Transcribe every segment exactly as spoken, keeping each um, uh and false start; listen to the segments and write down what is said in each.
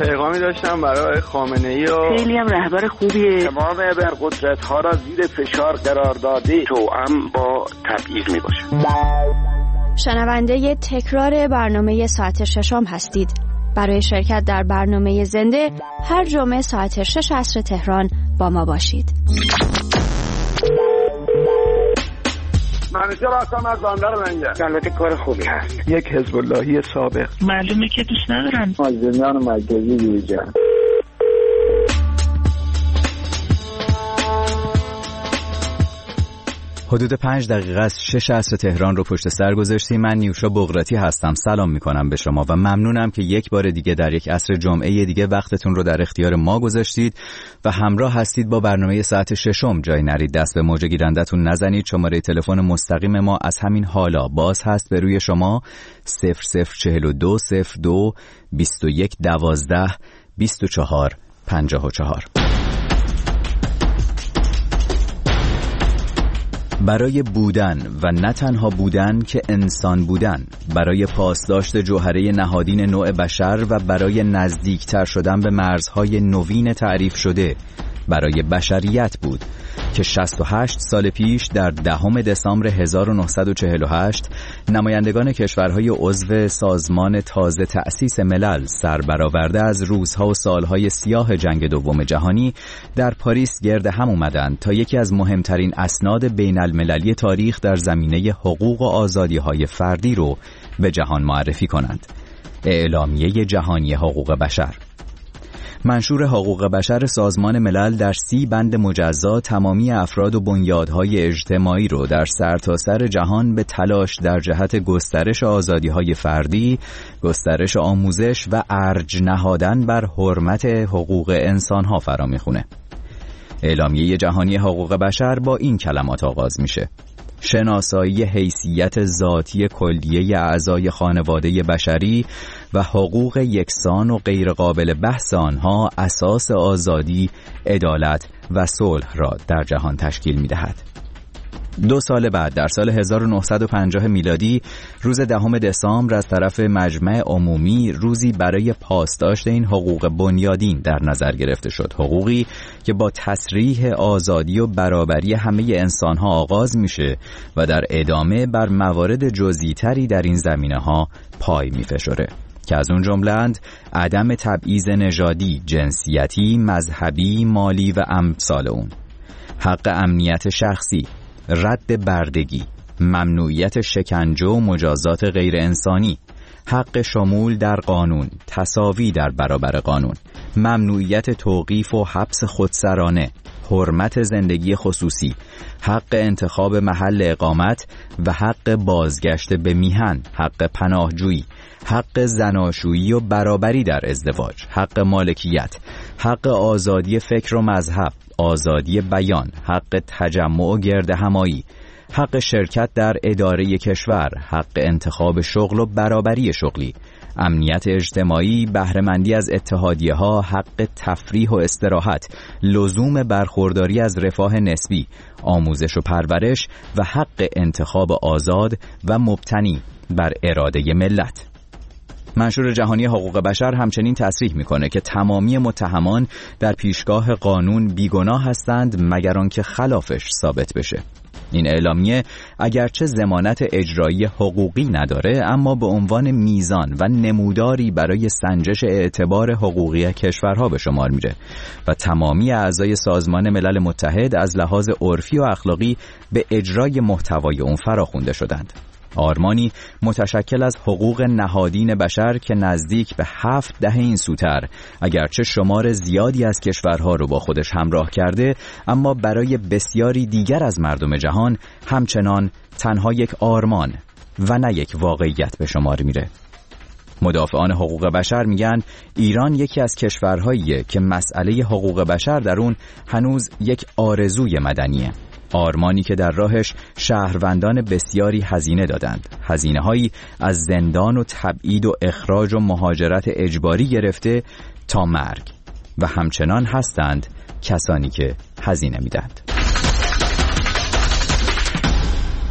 پیغامی داشتم برای خامنه‌ای و خیلی هم رهبر خوبیه. تمام ابرقدرت‌ها را زیر فشار قرار داده توأم با تبعیض میباشه. شنونده تکرار برنامه ساعت ششم هستید. برای شرکت در برنامه زنده هر جمعه ساعت شش عصر تهران با ما باشید. منیجر هستم از بندر منجر. البته کار خوبی هست. یک حزب اللهی سابق. معلومه که دوست ندارن. مازندران مرکزی بیرجان. حدود پنج دقیقه از شش عصر تهران رو پشت سر گذاشتیم. من نیوشا بغراتی هستم. سلام میکنم به شما و ممنونم که یک بار دیگه در یک عصر جمعه دیگه وقتتون رو در اختیار ما گذاشتید و همراه هستید با برنامه ساعت ششم. جای نرید، دست به موج گیرندتون نزنید. شماره تلفن مستقیم ما از همین حالا باز هست به روی شما صفر صفر چهل و دو صفر دو بیست و یک دوازده بیست و چهار پنجاه و چهار. برای بودن و نه تنها بودن که انسان بودن، برای پاسداشت جوهره نهادین نوع بشر و برای نزدیکتر شدن به مرزهای نوین تعریف شده، برای بشریت بود که شصت و هشت سال پیش در دهم دسامبر هزار و نهصد و چهل و هشت نمایندگان کشورهای عضو سازمان تازه تأسیس ملل سربرآورده از روزها و سالهای سیاه جنگ دوم جهانی در پاریس گرد هم اومدند تا یکی از مهمترین اسناد بین المللی تاریخ در زمینه حقوق و آزادی‌های فردی رو به جهان معرفی کنند. اعلامیه جهانی حقوق بشر. منشور حقوق بشر سازمان ملل در سی بند مجزا تمامی افراد و بنیادهای اجتماعی رو در سرتاسر جهان به تلاش در جهت گسترش آزادی‌های فردی، گسترش آموزش و ارج نهادن بر حرمت حقوق انسان‌ها فرا می‌خونه. اعلامیه جهانی حقوق بشر با این کلمات آغاز میشه: شناسایی حیثیت ذاتی کلیه اعضای خانواده بشری و حقوق یکسان و غیرقابل بحث آنها اساس آزادی، عدالت و صلح را در جهان تشکیل می‌دهد. دو سال بعد در سال هزار و نهصد و پنجاه میلادی روز دهم دسامبر از طرف مجمع عمومی روزی برای پاسداشت این حقوق بنیادین در نظر گرفته شد. حقوقی که با تصریح آزادی و برابری همه انسان‌ها آغاز میشه و در ادامه بر موارد جزئی‌تری در این زمینه‌ها پای می‌فشاره که از اون جمله‌اند عدم تبعیض نژادی، جنسیتی، مذهبی، مالی و امثال اون، حق امنیت شخصی، رد بردگی، ممنوعیت شکنجه و مجازات غیر انسانی، حق شمول در قانون، تساوی در برابر قانون، ممنوعیت توقیف و حبس خودسرانه، حرمت زندگی خصوصی، حق انتخاب محل اقامت و حق بازگشت به میهن، حق پناهجویی، حق زناشویی و برابری در ازدواج، حق مالکیت، حق آزادی فکر و مذهب، آزادی بیان، حق تجمع و گردهمایی، حق شرکت در اداره کشور، حق انتخاب شغل و برابری شغلی، امنیت اجتماعی، بهره‌مندی از اتحادیه‌ها، حق تفریح و استراحت، لزوم برخورداری از رفاه نسبی، آموزش و پرورش و حق انتخاب آزاد و مبتنی بر اراده ملت. منشور جهانی حقوق بشر همچنین تصریح میکنه که تمامی متهمان در پیشگاه قانون بیگناه هستند مگر آنکه خلافش ثابت بشه. این اعلامیه اگرچه ضمانت اجرایی حقوقی نداره، اما به عنوان میزان و نموداری برای سنجش اعتبار حقوقی کشورها به شمار میره و تمامی اعضای سازمان ملل متحد از لحاظ عرفی و اخلاقی به اجرای محتوای اون فراخوانده شدند. آرمانی متشکل از حقوق نهادین بشر که نزدیک به هفت دهه این سوتر اگرچه شمار زیادی از کشورها رو با خودش همراه کرده، اما برای بسیاری دیگر از مردم جهان همچنان تنها یک آرمان و نه یک واقعیت به شمار میره. مدافعان حقوق بشر میگن ایران یکی از کشورهاییه که مسئله حقوق بشر در اون هنوز یک آرزوی مدنیه، آرمانی که در راهش شهروندان بسیاری هزینه دادند، هزینه هایی از زندان و تبعید و اخراج و مهاجرت اجباری گرفته تا مرگ، و همچنان هستند کسانی که هزینه میدند.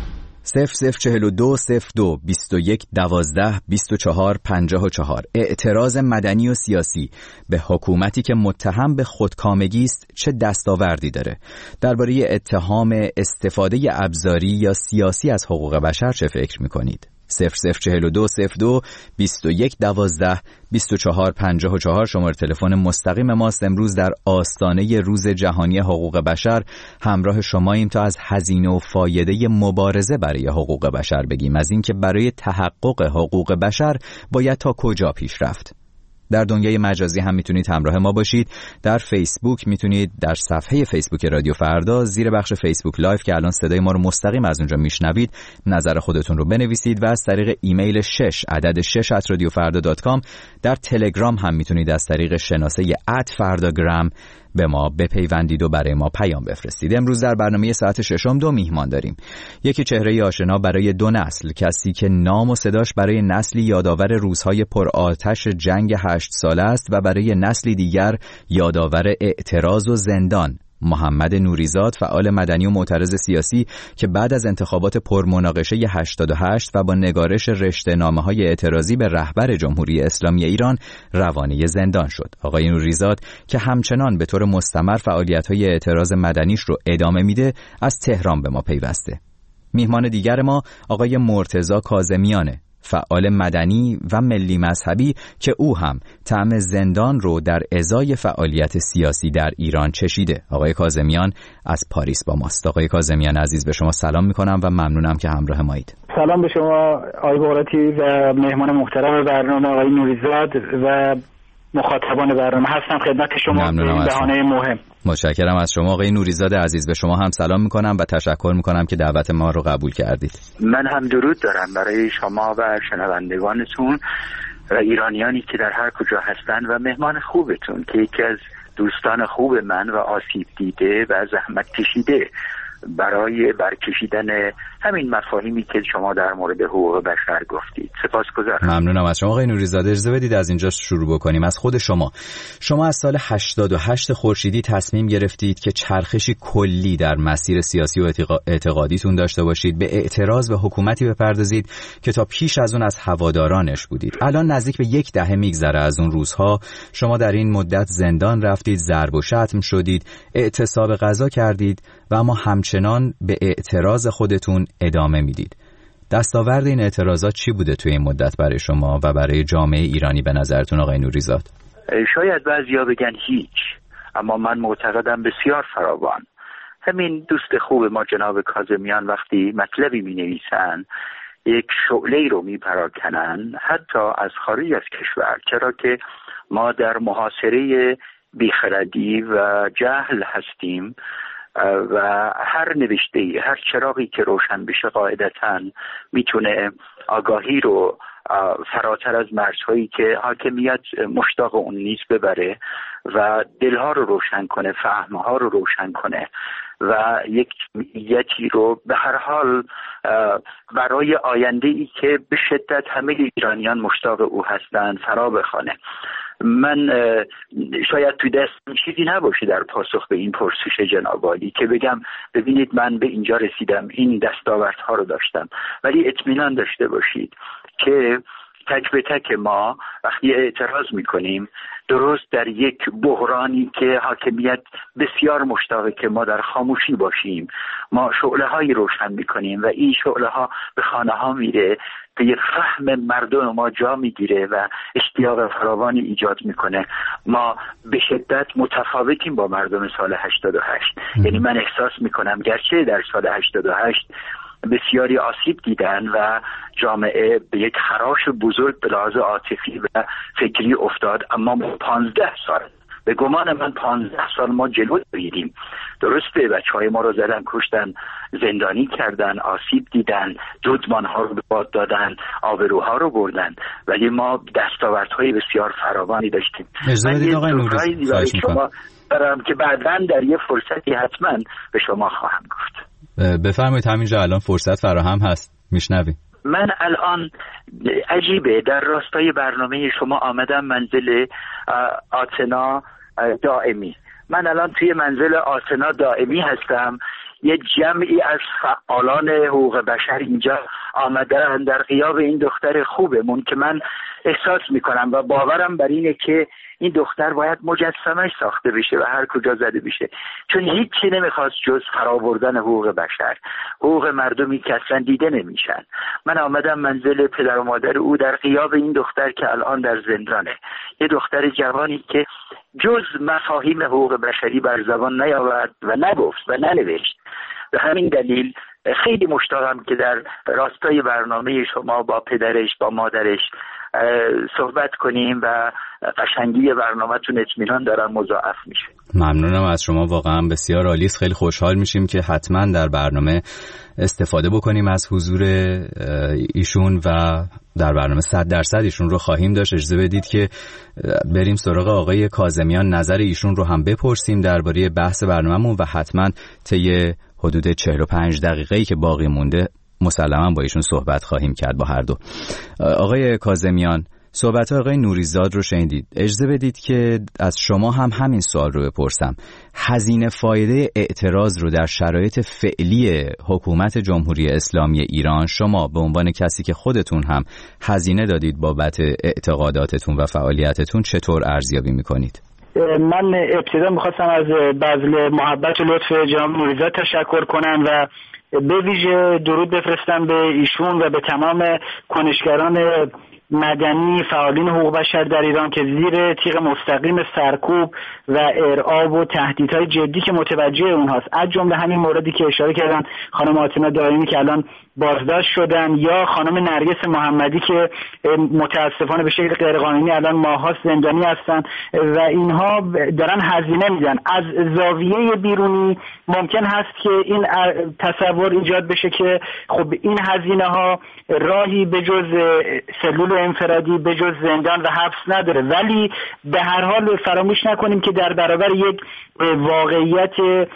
صفر صفر چهل و دو صفر دو بیست و یک دوازده بیست و چهار پنجاه و چهار. اعتراض مدنی و سیاسی به حکومتی که متهم به خودکامگی است چه دستاوردی داره؟ درباره اتهام استفاده ابزاری یا سیاسی از حقوق بشر چه فکر میکنید؟ صفر صفر چهل و دو صفر دو بیست و یک دوازده بیست و چهار پنجاه و چهار شماره تلفن مستقیم ماست. امروز در آستانه روز جهانی حقوق بشر همراه شماییم تا از هزینه و فایده مبارزه برای حقوق بشر بگیم، از اینکه برای تحقق حقوق بشر باید تا کجا پیش رفت. در دنیای مجازی هم میتونید همراه ما باشید. در فیسبوک میتونید در صفحه فیسبوک رادیو فردا زیر بخش فیسبوک لایو که الان صدای ما رو مستقیم از اونجا میشنوید نظر خودتون رو بنویسید و از طریق ایمیل شش عدد شش ات رادیو فردا دات کام. در تلگرام هم میتونید از طریق شناسه ات فرداگرام به ما بپیوندید و برای ما پیام بفرستید. امروز در برنامه ساعت ششم دو میهمان داریم. یکی چهره آشنا برای دو نسل، کسی که نام و صداش برای نسلی یادآور روزهای پرآتش جنگ هشت ساله است و برای نسلی دیگر یادآور اعتراض و زندان. محمد نوریزاد، فعال مدنی و معترض سیاسی که بعد از انتخابات پرمناقشه هشتاد و هشت و با نگارش رشته‌نامه‌های اعتراضی به رهبر جمهوری اسلامی ایران روانه زندان شد. آقای نوریزاد که همچنان به طور مستمر فعالیت‌های اعتراض مدنیش رو ادامه میده، از تهران به ما پیوسته. میهمان دیگر ما آقای مرتضی کاظمیانه، فعال مدنی و ملی مذهبی که او هم طعم زندان رو در ازای فعالیت سیاسی در ایران چشیده. آقای کاظمیان از پاریس با ماست. آقای کاظمیان عزیز، به شما سلام میکنم و ممنونم که همراه مایید. سلام به شما آقای بغراتی و مهمان محترم برنامه آقای نوریزاد و مخاطبان برنامه. هستم خدمت شما به این بهانه مهم. متشکرم از شما آقای نوریزاد عزیز. به شما هم سلام میکنم و تشکر میکنم که دعوت ما رو قبول کردید. من هم درود دارم برای شما و شنوندگانتون و ایرانیانی که در هر کجا هستند و مهمان خوبتون که یکی از دوستان خوب من و آسیب دیده و زحمت کشیده برای برکشیدن همین مفاهیمی که شما در مورد حقوق بشر گفتید. سپاسگزارم. ممنونم از شما آقای نوریزاده. اجازه بدید از اینجا شروع بکنیم. از خود شما. شما از سال هشتاد و هشت خورشیدی تصمیم گرفتید که چرخشی کلی در مسیر سیاسی و اعتقادیتون داشته باشید، به اعتراض به حکومتی بپردازید که تا پیش از اون از هوادارانش بودید. الان نزدیک به یک دهه میگذره از اون روزها. شما در این مدت زندان رفتید، ضرب و شتم شدید، اعتصاب غذا کردید و اما همچنان به اعتراض خودتون ادامه میدید. دستاورد این اعتراضات چی بوده توی این مدت برای شما و برای جامعه ایرانی به نظرتون آقای نوریزاد؟ شاید بعضیا بگن هیچ، اما من معتقدم بسیار فراوان. همین دوست خوب ما جناب کاظمیان وقتی مطلبی می نویسن یک شعله رو می پراکنن حتی از خارج از کشور، چرا که ما در محاصره بیخردی و جهل هستیم و هر نوشته‌ای، هر چراغی که روشن بشه قاعدتاً میتونه آگاهی رو فراتر از مرزهایی که حاکمیت مشتاق اون نیست ببره و دلها رو روشن کنه، فهمها رو روشن کنه و یک جمعیتی رو به هر حال برای آینده‌ای که به شدت همه ایرانیان مشتاق او هستند فرا بخوانه. من شاید توی دستم چیزی نباشه در پاسخ به این پرسش جناب عالی که بگم ببینید من به اینجا رسیدم، این دستاوردها رو داشتم، ولی اطمینان داشته باشید که تک به تک ما وقتی اعتراض میکنیم درست در یک بحرانی که حاکمیت بسیار مشتاقه که ما در خاموشی باشیم، ما شعله هایی روشن میکنیم و این شعله ها به خانه ها میره، به یک فهم مردم ما جا میگیره و اشتیاق فراوانی ایجاد میکنه. ما به شدت متفاوتیم با مردم سال هشتاد و هشت. یعنی من احساس میکنم گرچه در سال هشتاد و هشت بسیاری آسیب دیدن و جامعه به یک خراش بزرگ به لحاظ عاطفی و فکری افتاد، اما ما پانزده سال، به گمان من پانزده سال ما جلو دویدیم. درسته بچه های ما رو زدن، کشتن، زندانی کردن، آسیب دیدن، دودمان ها رو به باد دادن، آبروها رو بردن، ولی ما دستاوردهای بسیار فراوانی داشتیم. من یه سورپرایزی شما دارم که بعداً در یه فرصتی حتما به شما خواهم گفت. بفرمایید، همینجا الان فرصت فراهم هست، میشنویم. من الان عجیبه در راستای برنامه شما آمدم منزل آتنا دائمی. من الان توی منزل آتنا دائمی هستم یه جمعی از فعالان حقوق بشر اینجا آمدن در غیاب این دختر خوبمون که من احساس میکنم و باورم بر اینه که این دختر باید مجسمش ساخته بشه و هر کجا زده بشه، چون هیچی نمیخواست جز فرآوردن حقوق بشر، حقوق مردمی که اصلا دیده نمیشن. من آمدم منزل پدر و مادر او در غیاب این دختر که الان در زندانه، یه دختر جوانی که جز مفاهیم حقوق بشری بر زبان نیاورد و نگفت و ننوشت. به همین دلیل خیلی مشتاقم که در راستای برنامه شما با پدرش با مادرش صحبت کنیم و قشنگی برنامه‌تون اطمینان دارم مضاعف میشه. ممنونم از شما، واقعا بسیار عالی است. خیلی خوشحال میشیم که حتما در برنامه استفاده بکنیم از حضور ایشون و در برنامه صد درصد ایشون رو خواهیم داشت. اجازه بدید که بریم سراغ آقای کاظمیان، نظر ایشون رو هم بپرسیم درباره بحث برنامه‌مون و حتما طی حدود چهل و پنج دقیقه‌ای که باقی مونده مسلماً با ایشون صحبت خواهیم کرد با هر دو. آقای کاظمیان، صحبت آقای نوریزاد رو شنیدید. اجازه بدید که از شما هم همین سوال رو بپرسم. هزینه فایده اعتراض رو در شرایط فعلی حکومت جمهوری اسلامی ایران شما به عنوان کسی که خودتون هم هزینه دادید بابت اعتقاداتتون و فعالیتتون چطور ارزیابی میکنید؟ من ابتدا میخواستم از بذل محبت و لطف جناب نوریزاد تشکر کنم و به ویژه درود بفرستم به ایشون و به تمام کنشگران مدنی، فعالین حقوق بشر در ایران که زیر تیغ مستقیم سرکوب و ارعاب و تهدیدهای جدی که متوجه اونهاست، از جمله همین موردی که اشاره کردن خانم آتنا دائمی که الان بازداشت شدن، یا خانم نرگس محمدی که متاسفانه به شکل غیرقانونی الان ماه‌ها زندانی هستن و اینها دارن هزینه میدن. از زاویه بیرونی ممکن هست که این تصور ایجاد بشه که خب این هزینه ها راهی به جز سلول انفرادی به جز زندان و حبس نداره، ولی به هر حال فراموش نکنیم که در برابر یک واقعیت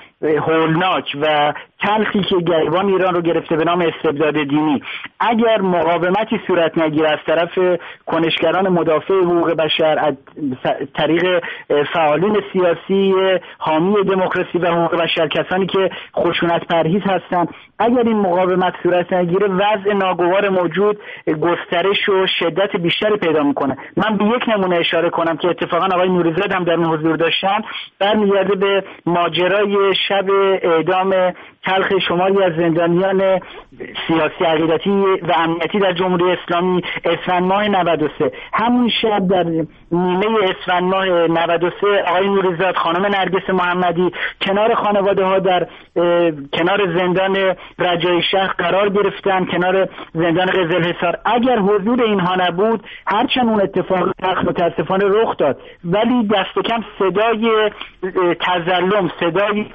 هولناک و تلخی که گریبان ایران رو گرفته به نام استبداد دینی، اگر مقاومتی صورت نگیره از طرف کنشگران مدافع حقوق بشر، از طریق فعالین سیاسی حامی دموکراسی و حقوق بشر، کسانی که خشونت پرهیز هستند، اگر این مقاومت صورت نگیره وضع ناگوار موجود گسترش و شدت بیشتری پیدا میکنه. من به یک نمونه اشاره کنم که اتفاقا آقای نوریزاد هم در این حضور داشتن، برمیگرده به ماجرای شب اعدام تلخ شماری از زندانیان سیاسی، عقیدتی و امنیتی در جمهوری اسلامی اسفند ماه نود و سه. همون شب در نیمه اسفند ماه نود و سه آقای نوریزاد، خانم نرگس محمدی کنار خانواده ها در کنار زندان رجای شهر قرار گرفتن، کنار زندان قزلحصار. اگر حضور اینها نبود، هرچند اون اتفاق تلخ متاسفانه رخ داد، ولی دست کم صدای تظلم، صدای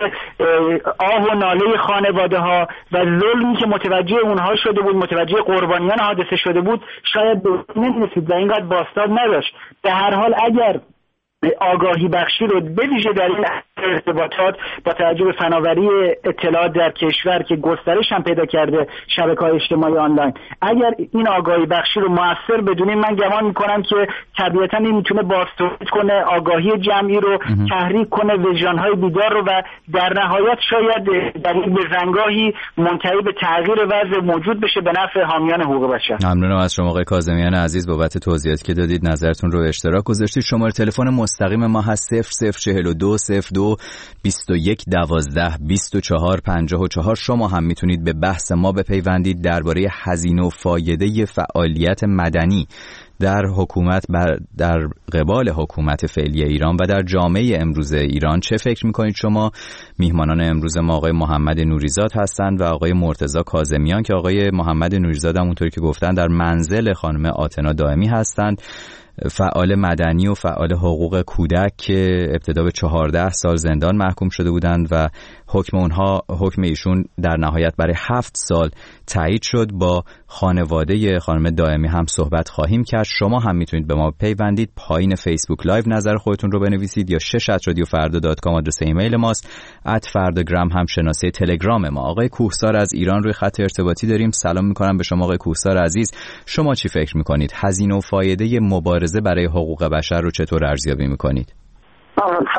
آه و ناله خانواده ها و ظلمی که متوجه اونها شده بود، متوجه قربانیان حادثه شده بود، شاید نمی‌رسید و اینقدر بازتاب نداشت. به هر حال اگر آگاهی بخشی رو به ویژه در این ارتباطات با توجه به فناوری اطلاعات در کشور که گسترش هم پیدا کرده، شبکه‌های اجتماعی آنلاین، اگر این آگاهی بخشی رو موثر بدونیم، من گمان میکنم که طبیعتاً این میتونه بازتولید کنه، آگاهی جمعی رو تحریک کنه، وجدان‌های بیدار رو، و در نهایت شاید در این بزنگاهی منتهی به تغییر وضع موجود بشه به نفع حامیان حقوق بشر. ممنونم از شما آقای کاظمیان عزیز بابت توضیحاتی که دادید، نظرتون رو اشتراک گذاشتید. شماره تلفن مستقیم ما هست صفر صفر چهل و دو صفر دو بیست و یک دوازده بیست و چهار پنجاه و چهار. شما هم میتونید به بحث ما بپیوندید درباره هزینه و فایده فعالیت مدنی در حکومت بر در قبال حکومت فعلی ایران و در جامعه امروز ایران. چه فکر میکنید شما؟ میهمانان امروز ما آقای محمد نوریزاد هستند و آقای مرتضی کاظمیان که آقای محمد نوریزاد همونطوری که گفتن در منزل خانم آتنا دائمی هستند، فعال مدنی و فعال حقوق کودک که ابتدا به چهارده سال زندان محکوم شده بودند و حکم اونها حکم ایشون در نهایت برای هفت سال تایید شد. با خانواده خانم دائمی هم صحبت خواهیم کرد. شما هم میتونید به ما پیوندید، پایین فیسبوک لایو نظر خودتون رو بنویسید یا شش ات رادیو فردا دات کام آدرس ایمیل ماست، ات فرداگرام هم شناسه تلگرام ما. آقای کوهسار از ایران روی خط ارتباطی داریم. سلام میکنم به شما آقای کوهسار عزیز. شما چی فکر میکنید؟ هزینه و فایده مبارزه برای حقوق بشر رو چطور ارزیابی میکنید؟ سلام خدمت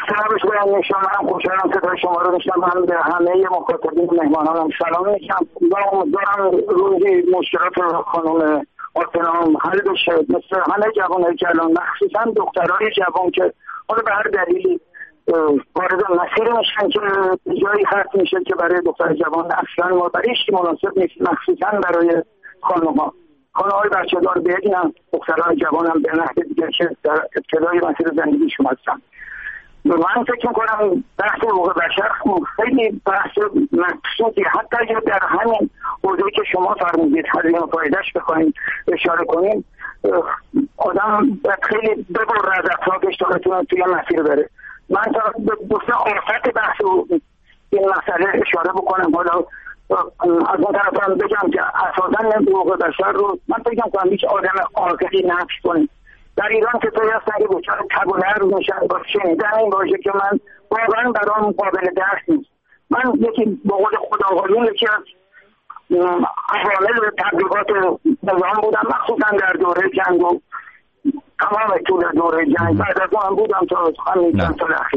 خسته نباشید آقای نشان. من خوشحالم صدای شما رو میشنم. من به همه مخاطبین مهمانانم سلام میگم و امیدوارم روزی مشکلات خانم آتنام حل بشه، مثل همه جوانای جوان، مخصوصا دخترای جوان که حالا به هر دلیلی وارد مسیر میشن که جایی خرد میشه که برای دختر جوان اصلا مادریش مناسب نیست، مخصوصا برای خانم‌ها. خانم‌های بچه‌دار ببینن، دختران جوان هم به نحو دیگه که در ابتدای مسیر زندگیشون هستن. من فکر میکنم بحث حقوق بشر خیلی بحث مقصودی، حتی اگر در همین حوزه‌ای که شما فرمودید هزینه فایده‌اش بخوایم اشاره کنیم، آدم خیلی ببر از اطرافش تا بتونه توی مسیر بره. من تا دوست آفت بحث این مسئله اشاره بکنم. حالا از اون طرف هم بگم که اساساً حقوق بشر رو من فکر میکنم هیچ آدم عاقلی نفی کنه. در ایران که توی هستن که بچار تب و نرم میشن با شنیدن این واژه که من واقعا برام قابل درک نیست. من یکی با قول خداوندی یکی از عوامل تبلیغات نظام بودم، مخصوصا در دوره جنگ و تمام طول دوره جنگ. بعد از اون بودم تا همین چند سال اخیر.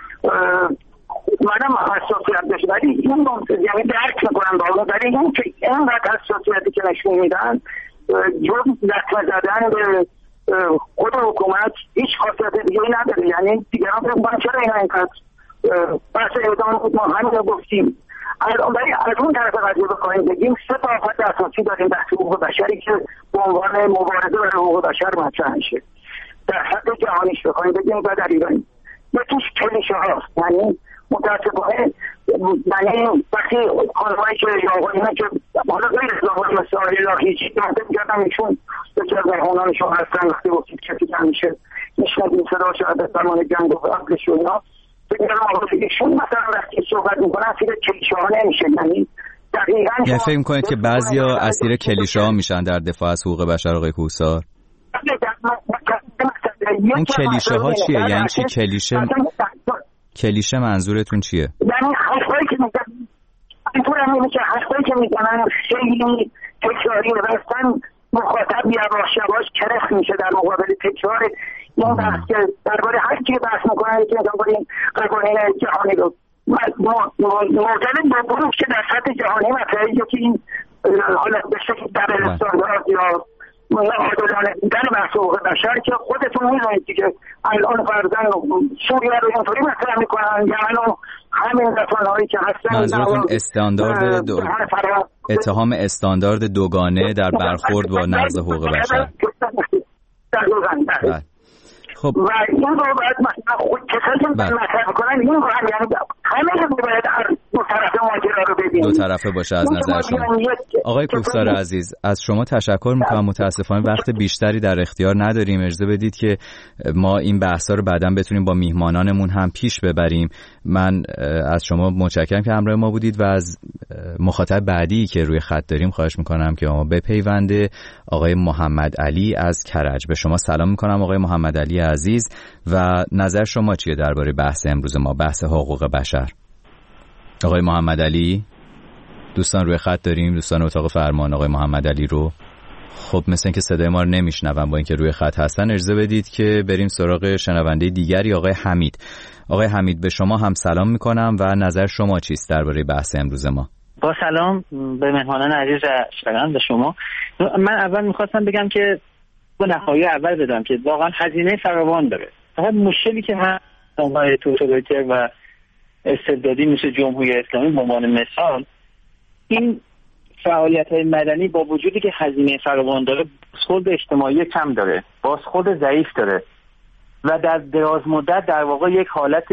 منم حساسیت داشت، ولی این یعنی درک میکنم بالا، ولی این که اینقدر حساسیتی که نشون میدن جز لطمه زدن به خود حکومت هیچ خاصیت دیگه نداره. یعنی دیگران فکر میکنن چرا اینا اینقدر بحث اعدام بود، ما همین رو گفتیم. ولی از اون طرف قضیه بخواهیم بگیم سه تا آفت اساسی داریم بحث حقوق بشری که به عنوان مبارزه برای حقوق بشر مطرح میشه. در حد جهانیش بخواهیم بگیم و در ایران یکیش کلیشه هاست. یعنی متاسفانه یعنی وقتی خانمایی که آقایونه که حالا غیر از آقای مثل آقای لاهیجی که من میگردم ایشون یکی از مهمانان شما هستن، وقتی گفتید کسی که همیشه میشنیدیم صداش از زمان جنگ و قبلش و اینا بگیرم آقای ایشون مثلا وقتی صحبت میکنن اسیر کلیشه ها نمیشه. یعنی دقیقا یعنی فکر میکنید که بعضیا اسیر کلیشه ها میشن در دفاع از حقوق بشر آقای کوهسار؟ اون کلیشه ها چیه؟ یعنی چی کلیشه؟ کلیشه منظورتون چیه؟ یعنی حرفایی که میزنن اینطور هم که حرفایی که میزنن خیلی تکراری هستن، مخاطب یواش یواش کرخ میشه در مقابل تکرار این بحث که درباره هر کی بحث میکنن که درباره این قوانین جهانی رو موجب دو گروه که در سطح جهانی مطرحه که این حالا به شکل در استاندارد یا عادلانه دیدن بحث حقوق بشر که خودتون میدونید که الان فرضاً سوریه رو اینطوری مطرح میکنن، یمن و همین رسانه‌هایی که هستن. منظورتون استاندارد دو... اتهام استاندارد دوگانه در برخورد با نقض حقوق بشر. بله. خب و این رو باید مثلا خود کسایی که مطرح کنن این رو هم یعنی همه رو باید دو طرفه ماجرا رو ببینید، دو طرفه باشه از نظر شما. آقای کوهسار عزیز از شما تشکر میکنم. متاسفانه وقت بیشتری در اختیار نداریم. اجازه بدید که ما این بحثا رو بعداً بتونیم با میهمانانمون هم پیش ببریم. من از شما متشکرم که همراه ما بودید و از مخاطب بعدی که روی خط داریم خواهش میکنم که ما بپیونده. آقای محمد علی از کرج. به شما سلام میکنم آقای محمد علی عزیز و نظر شما چیه درباره بحث امروز ما، بحث حقوق بشر؟ آقای محمد علی، دوستان روی خط داریم، دوستان اتاق فرمان آقای محمد علی رو. خب مثل اینکه صدای ما رو نمیشنون با اینکه روی خط هستن. اجازه بدید که بریم سراغ شنونده دیگری آقای حمید. آقای حمید به شما هم سلام میکنم و نظر شما چیست درباره بحث امروز ما؟ با سلام به مهمانان عزیز شنونده به شما. من اول میخواستم بگم که با نهایی اول بدم که واقعا هزینه فراوان داره. فقط مشکلی که من آقای توتالیتر و استبدادی مثل جمهوری اسلامی به عنوان مثال، این فعالیت‌های مدنی با وجودی که هزینه فراوان داره بازخورد اجتماعی کم داره، بازخورد ضعیف داره و در دراز مدت در واقع یک حالت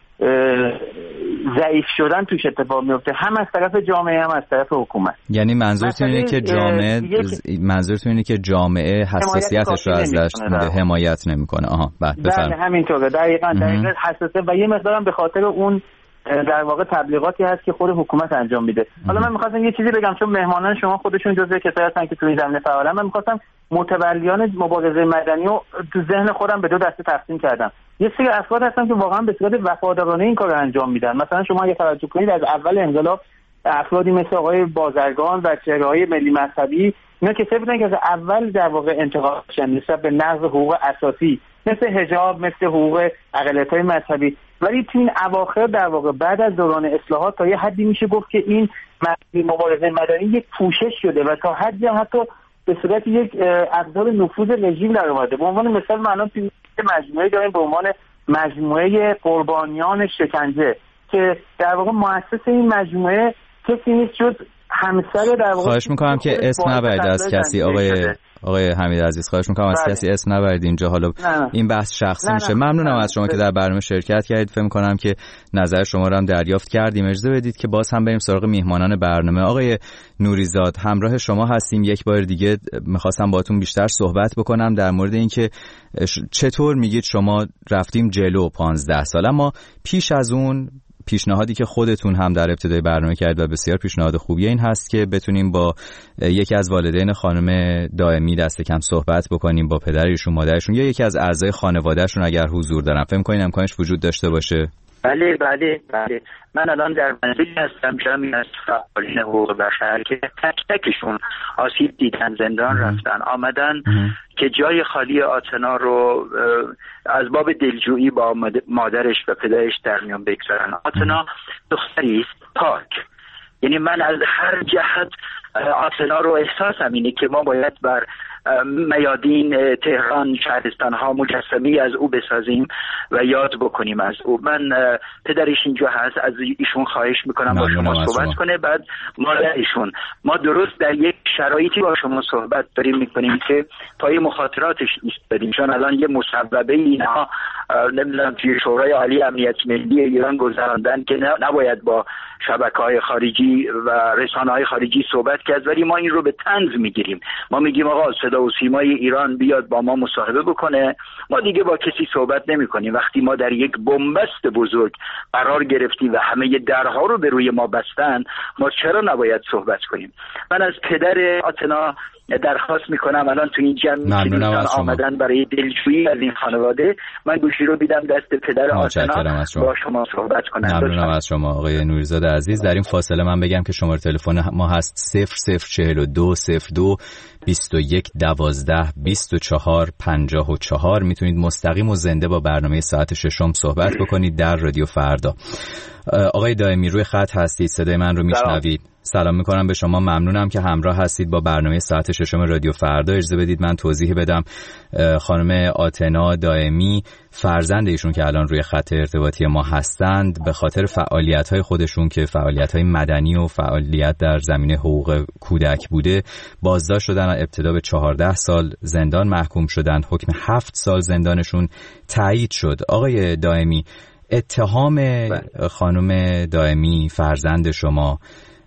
ضعیف شدن توش اتفاق میفته، هم از طرف جامعه هم از طرف حکومت. یعنی منظورتون اینه که جامعه منظورتون اینه که جامعه حساسیتش رو ازش حمایت نمیکنه. آها بله همینطوره. دقیقاً دقیقاً حساسه و یه مقدارم به خاطر اون در واقع تبلیغاتی هست که خود حکومت انجام میده. حالا من می‌خواستم یه چیزی بگم، چون مهمانان شما خودشون جزء کسایی هستن که تو این زمینه فعالن. من می‌خواستم متولیان مبارزه مدنی رو تو ذهن خودم به دو دسته تقسیم کردم. یه سری افراد هستن که واقعا به صورت وفادارانه این کارو انجام میدن. مثلا شما اگه توجه کنید از اول انقلاب افرادی مثل آقای بازرگان و چهره‌های ملی مذهبی اینا کسایی بودن که از اول در واقع انتقادشون نسبت به نقض حقوق اساسی مثل حجاب، مثل حقوق اقلیت‌های مذهبی. ولی تو این اواخر در واقع بعد از دوران اصلاحات تا یه حدی میشه گفت که این مبارزه مدنی یک پوشش شده و تا حدی هم حتی به صورت یک ابزار نفوذ رژیم در اومده. به عنوان مثال ما الان توی مجموعه داریم به عنوان مجموعه قربانیان شکنجه که در واقع مؤسس این مجموعه کسی نیست جز همسر در واقع. خواهش میکنم که اسم نبرید از کسی آقای آقای حمید عزیز، خواهش میکنم از کسی اسم نبرید اینجا. حالا نه نه. این بحث شخصی نه میشه. ممنونم نه. از شما نه. که در برنامه شرکت کردید. فکر میکنم که نظر شما رو هم دریافت کردیم. اجازه بدید که باز هم بریم سراغ میهمانان برنامه. آقای نوریزاد، همراه شما هستیم. یک بار دیگه میخواستم باهاتون بیشتر صحبت بکنم در مورد اینکه چطور میگید شما رفتیم جلو پانزده سال، اما پیش از اون پیشنهادی که خودتون هم در ابتدای برنامه کرد و بسیار پیشنهاد خوبیه این هست که بتونیم با یکی از والدین خانم دائمی دست کم صحبت بکنیم، با پدرشون، مادرشون یا یکی از اعضای خانوادهشون اگر حضور دارن. فکر می‌کنین امکانش وجود داشته باشه؟ بله بله بله. من الان در منزلی هستم جمعی از فعالین حقوق بشر که تک تکشون آسیب دیدن، زندان رفتن، آمدن که جای خالی آتنا رو از باب دلجویی با مادرش و پدرش در میان بگذارن. آتنا دختری است پاک، یعنی من از هر جهت آتنا رو احساسم اینه که ما باید بر میادین تهران، شهرستان ها مجسمه از او بسازیم و یاد بکنیم از او. من پدرش اینجا هست، از ایشون خواهش میکنم با شما صحبت کنه. بعد مادرشون، ما درست در یک شرایطی با شما صحبت داریم میکنیم که پای مخاطراتش ایستادیم، چون الان یه مصوبه اینها نمیدونم توی شورای عالی امنیت ملی ایران گذراندن که نباید با شبکه‌های خارجی و رسانه‌های خارجی صحبت کرد، ولی ما این رو به طنز میگیریم. ما میگیم آقا صدا و سیمای ایران بیاد با ما مصاحبه بکنه، ما دیگه با کسی صحبت نمی‌کنیم. وقتی ما در یک بنبست بزرگ قرار گرفتیم و همه درها رو به روی ما بستن، ما چرا نباید صحبت کنیم؟ من از پدر آتنا درخواست میکنم الان تو این جمع که دوستان آمدن برای دلجویی از این خانواده، من گوشی رو بیدم دست پدر آتنا با شما صحبت کنم. ممنونم از شما آقای نوریزاد عزیز. در این فاصله من بگم که شماره تلفن ما هست صفر صفر چهل و دو صفر دو بیست و یک دوازده بیست و چهار پنجاه و چهار. میتونید مستقیم و زنده با برنامه ساعت ششم صحبت بکنید در رادیو فردا. آقای دائمی روی خط هستید، صدای من رو میشنوید؟ سلام میکنم به شما، ممنونم که همراه هستید با برنامه ساعت ششم رادیو فردا. اجازه بدید من توضیح بدم. خانم آتنا دائمی فرزند ایشون که الان روی خط ارتباطی ما هستند، به خاطر فعالیت‌های خودشون که فعالیت‌های مدنی و فعالیت در زمینه حقوق کودک بوده، بازداشت شدن. ابتدا به چهارده سال زندان محکوم شدن، حکم هفت سال زندانشون تایید شد. آقای دائمی، اتهام خانم دائمی فرزند شما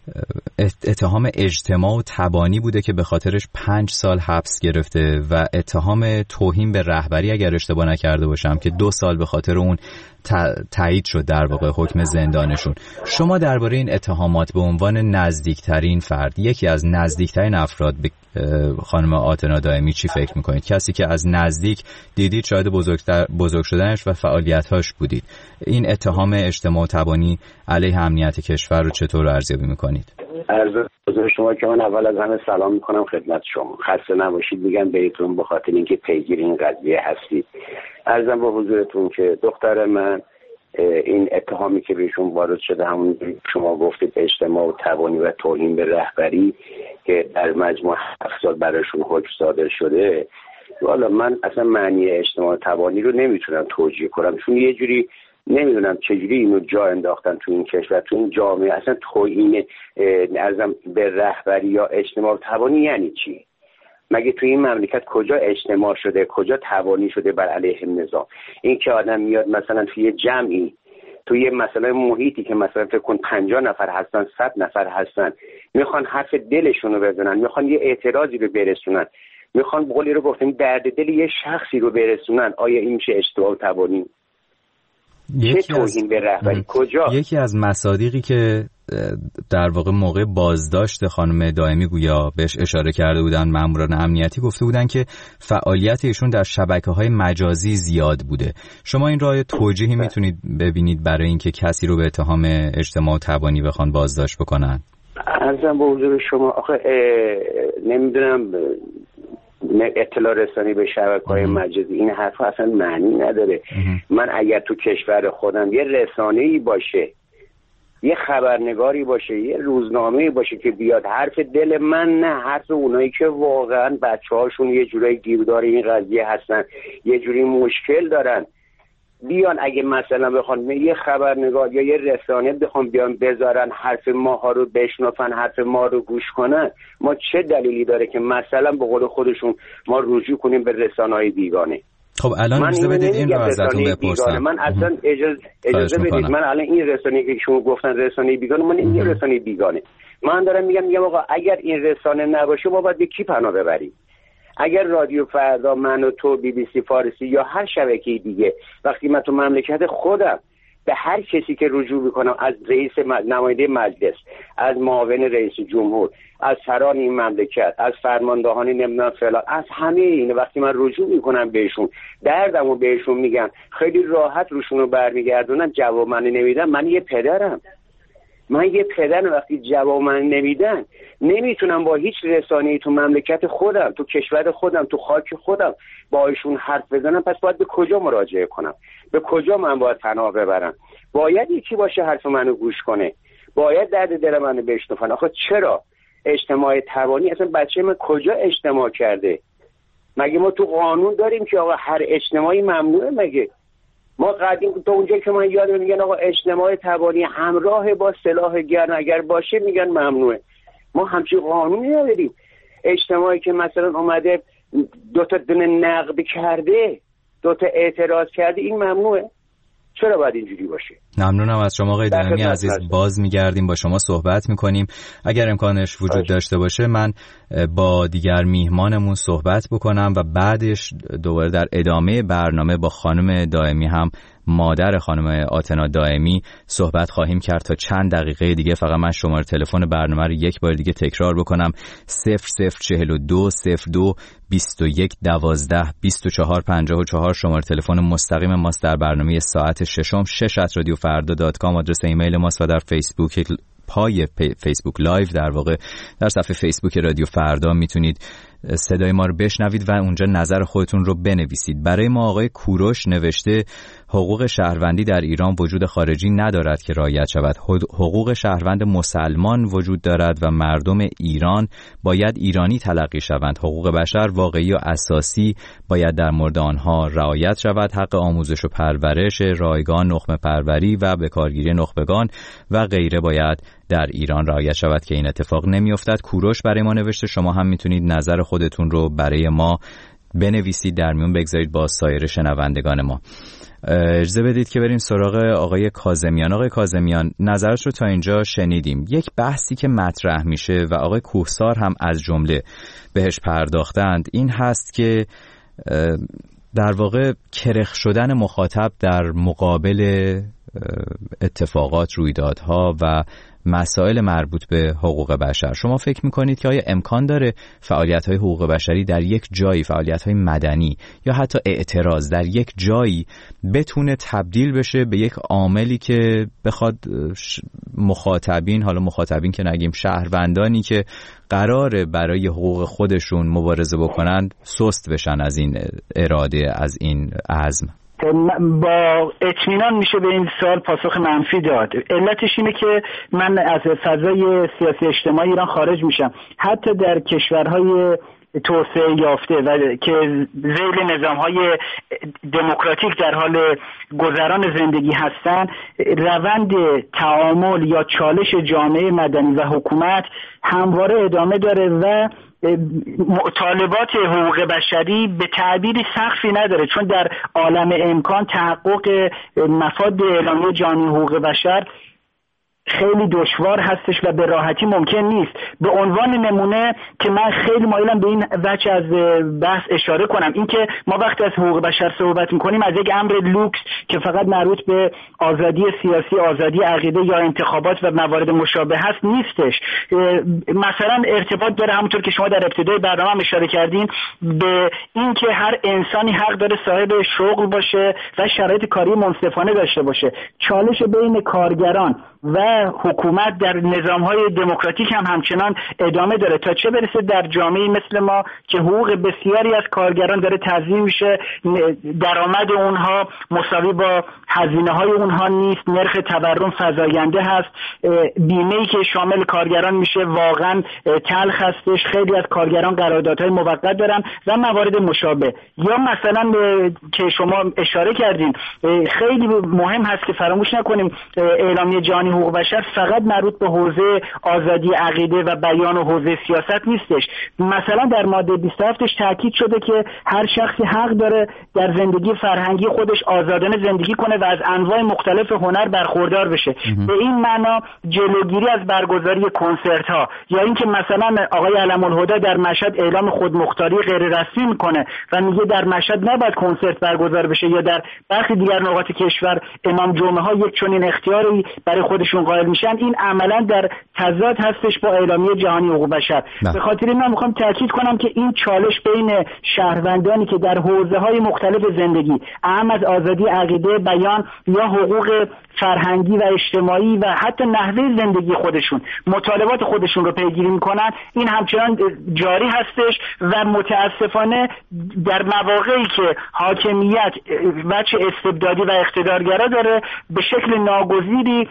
اتهام اجتماع و تبانی بوده که به خاطرش پنج سال حبس گرفته و اتهام توهین به رهبری اگر اشتباه نکرده باشم که دو سال به خاطر اون تایید شد در واقع حکم زندانشون. شما درباره این اتهامات به عنوان نزدیکترین فرد، یکی از نزدیکترین افراد به خانم آتنا دائمی چی فکر میکنید؟ کسی که از نزدیک دیدید، شاهد بزرگتر بزرگ شدنش و فعالیت‌هاش بودید. این اتهام اجتماع و تبانی علیه امنیت کشور رو چطور ارزیابی میکنید؟ عرض حضور شما که من اول از همه سلام میکنم خدمت شما. خسته نباشید میگم بهتون به خاطر اینکه پیگیر این قضیه هستید. عرضم به حضورتون که دختر من این اتهامی که بهشون وارد شده، همون شما گفتید اجتماع و تبانی و توهین به رهبری که در مجموع هفت سال براشون حکم صادر شده، والا من اصلا معنی اجتماع و تبانی رو نمیتونم توجیه کنم، چون یه جوری نمیدونم چجوری اینو جا انداختن تو این کشور، تو این جامعه. اصلا توهین ارزم به رهبری یا اجتماع و تبانی یعنی چی؟ مگه تو این مملکت کجا اجتماع شده، کجا تبانی شده بر علیه نظام؟ این که آدم میاد مثلا توی جمعی، توی مثلا محیطی که مثلا فکر کن پنجاه نفر هستن، صد نفر هستن، میخوان حرف دلشون رو بزنن، میخوان یه اعتراضی رو برسونن، میخوان به قولی رو گفتیم درد دل یه شخصی رو برسونن، آیا این میشه اجتماع و تبانی؟ چه توهین به رهبری؟ کجا؟ یکی از مصادیقی که در واقع موقع بازداشت خانم دائمی گویا بهش اشاره کرده بودن ماموران امنیتی، گفته بودن که فعالیت ایشون در شبکه‌های مجازی زیاد بوده. شما این راه توجیهی میتونید ببینید برای اینکه کسی رو به اتهام اجتماع و تبانی بخوان بازداشت بکنن؟ عرضم به حضور شما، آخه نمیدونم اطلاع رسانی به شبکه‌های مجازی، این حرف اصلا معنی نداره. من اگر تو کشور خودم یه رسانه‌ای باشه، یه خبرنگاری باشه، یه روزنامه‌ای باشه که بیاد حرف دل من، نه حرف اونایی که واقعا بچه‌هاشون یه جورایی گیردار این قضیه هستن، یه جوری مشکل دارن، بیان اگه مثلا بخوان یه خبرنگار یا یه رسانه بخوام بیان بذارن حرف ماها رو بشنفن، حرف ما رو گوش کنن، ما چه دلیلی داره که مثلا به قول خودشون ما رجوع کنیم به رسانه‌های بیگانه؟ خب الان اجازه بدید این رو ازتون بپرسم. من اصلا اجازه اجازه بدید من الان این رسانه‌ای که شما گفتن رسانه بیگانه، من این رسانه بیگانه من دارم میگم میگم آقا اگر این رسانه نباشه ما باید به کی پناه ببریم؟ اگر رادیو فردا، من و تو، بی بی سی فارسی یا هر شبکه دیگه، وقتی من تو مملکت خودم به هر کسی که رجوع میکنم، از رئیس نماینده مجلس، از معاون رئیس جمهور، از سران این مملکت، از فرماندهان نمیدونم فلان، از همه این وقتی من رجوع میکنم بهشون، دردمو بهشون میگم، خیلی راحت روشون رو برمیگردونم، جواب من نمیدن، من یه پدرم من یه پدرم وقتی جواب من نمیدن نمیتونم با هیچ رسانه‌ای تو مملکت خودم، تو کشور خودم، تو خاک خودم با ایشون حرف بزنم. پس باید به کجا مراجعه کنم؟ به کجا من باید پناه ببرم؟ باید یکی باشه حرف منو گوش کنه، باید درد دل منو بشنفن. آخه چرا اجتماع توانی اصلا بچه من کجا اجتماع کرده؟ مگه ما تو قانون داریم که آقا هر اجتماعی ممنوعه؟ مگه ما قدیم تا اونجایی که من یادم میگن آقا اجتماع توانی همراه با سلاح گرم اگر باشه میگن ممنوعه. ما همچین قانونی نداریم. اجتماعی که مثلا اومده دو تا دونه نقد کرده، دو تا اعتراض کرده، این ممنوعه؟ چرا باید اینجوری باشه؟ ممنونم از شما آقای دائمی عزیز. باز میگردیم با شما صحبت میکنیم. اگر امکانش وجود داشته باشه من با دیگر میهمانمون صحبت بکنم و بعدش دوباره در ادامه برنامه با خانم دائمی هم، مادر خانم آتنا دائمی، صحبت خواهیم کرد تا چند دقیقه دیگه. فقط من شماره تلفن برنامه رو یک بار دیگه تکرار بکنم: صفر صفر چهل و دو صفر دو بیست و یک دوازده بیست و چهار پنجاه و چهار شماره تلفن مستقیم ماست در برنامه ساعت ششم. شش ات رادیو فردا دات کام آدرس ایمیل ماست و در فیسبوک پای فیسبوک لایو، در واقع در صفحه فیسبوک رادیو فردا میتونید صدای ما رو بشنوید و اونجا نظر خودتون رو بنویسید. برای ما آقای کوروش نوشته حقوق شهروندی در ایران وجود خارجی ندارد که رعایت شود. حقوق شهروند مسلمان وجود دارد و مردم ایران باید ایرانی تلقی شوند. حقوق بشر واقعی و اساسی باید در مورد آنها رعایت شود. حق آموزش و پرورش رایگان، نخبه پروری و به کارگیری نخبگان و غیره باید در ایران رعایت شود که این اتفاق نمیافتد. کوروش برای ما نوشته. شما هم میتونید نظر خودتون رو برای ما بنویسید، در میون بگذارید با سایر شنوندگان ما. اجازه بدید که بریم سراغ آقای کاظمیان. آقای کاظمیان، نظرش رو تا اینجا شنیدیم. یک بحثی که مطرح میشه و آقای کوهسار هم از جمله بهش پرداختند این هست که در واقع کرخ شدن مخاطب در مقابل اتفاقات، رویدادها و مسائل مربوط به حقوق بشر. شما فکر میکنید که آیا امکان داره فعالیت‌های حقوق بشری در یک جایی، فعالیت‌های مدنی یا حتی اعتراض در یک جایی بتونه تبدیل بشه به یک عاملی که بخواد مخاطبین، حالا مخاطبین که نگیم، شهروندانی که قراره برای حقوق خودشون مبارزه بکنند سست بشن از این اراده، از این عزم؟ با اطمینان میشه به این سوال پاسخ منفی داد. علتش اینه که من از فضای سیاسی اجتماعی ایران خارج میشم. حتی در کشورهای توسعه یافته و که ذیل نظامهای دموکراتیک در حال گذران زندگی هستند، روند تعامل یا چالش جامعه مدنی و حکومت همواره ادامه داره و مطالبات حقوق بشری به تعبیری سقفی نداره، چون در عالم امکان تحقق مفاد اعلامیه جهانی حقوق بشر خیلی دشوار هستش و به راحتی ممکن نیست. به عنوان نمونه که من خیلی مایلم به این وجه از بحث اشاره کنم، این که ما وقتی از حقوق بشر صحبت میکنیم از یک امر لوکس که فقط مربوط به آزادی سیاسی، آزادی عقیده یا انتخابات و موارد مشابه هست نیستش. مثلا ارتباط داره، همونطور که شما در ابتدای برنامه اشاره کردین، به این که هر انسانی حق داره صاحب شغل باشه و شرایط کاری منصفانه داشته باشه. چالش بین کارگران و حکومت در نظام‌های دموکراتیک هم همچنان ادامه داره، تا چه برسه در جامعه مثل ما که حقوق بسیاری از کارگران داره تضمین میشه، درآمد اونها مساوی با هزینه‌های اونها نیست، نرخ تورم فزاینده هست، بیمه‌ای که شامل کارگران میشه واقعا تلخ هستش، خیلی از کارگران قراردادهای موقت دارن و موارد مشابه. یا مثلا که شما اشاره کردین خیلی مهم هست که فراموش نکنیم اعلامیه جهانی حقوق بشر فقط مربوط به حوزه آزادی عقیده و بیان و حوزه سیاست نیستش. مثلا در ماده بیست و هفتش تاکید شده که هر شخصی حق داره در زندگی فرهنگی خودش آزادانه زندگی کنه و از انواع مختلف هنر برخوردار بشه. به این معنا جلوگیری از برگزاری کنسرت ها یا اینکه مثلا آقای علم‌الهدی در مشهد اعلام خودمختاری غیر رسمی میکنه و میگه در مشهد نباید کنسرت برگزار بشه، یا در برخی دیگر نقاط کشور امام جمعه ها یک چنین اختیاری برای خودشون قائل میشن، این عملا در تضاد هستش با اعلامیه جهانی حقوق بشر. به خاطر این من میخوام تاکید کنم که این چالش بین شهروندانی که در حوزه‌های مختلف زندگی اهم از آزادی عقیده، بیان یا حقوق فرهنگی و اجتماعی و حتی نحوه زندگی خودشون مطالبات خودشون رو پیگیری میکنن، این همچنان جاری هستش و متاسفانه در مواقعی که حاکمیت وجه استبدادی و اقتدارگرا داره به شکل ناگزیری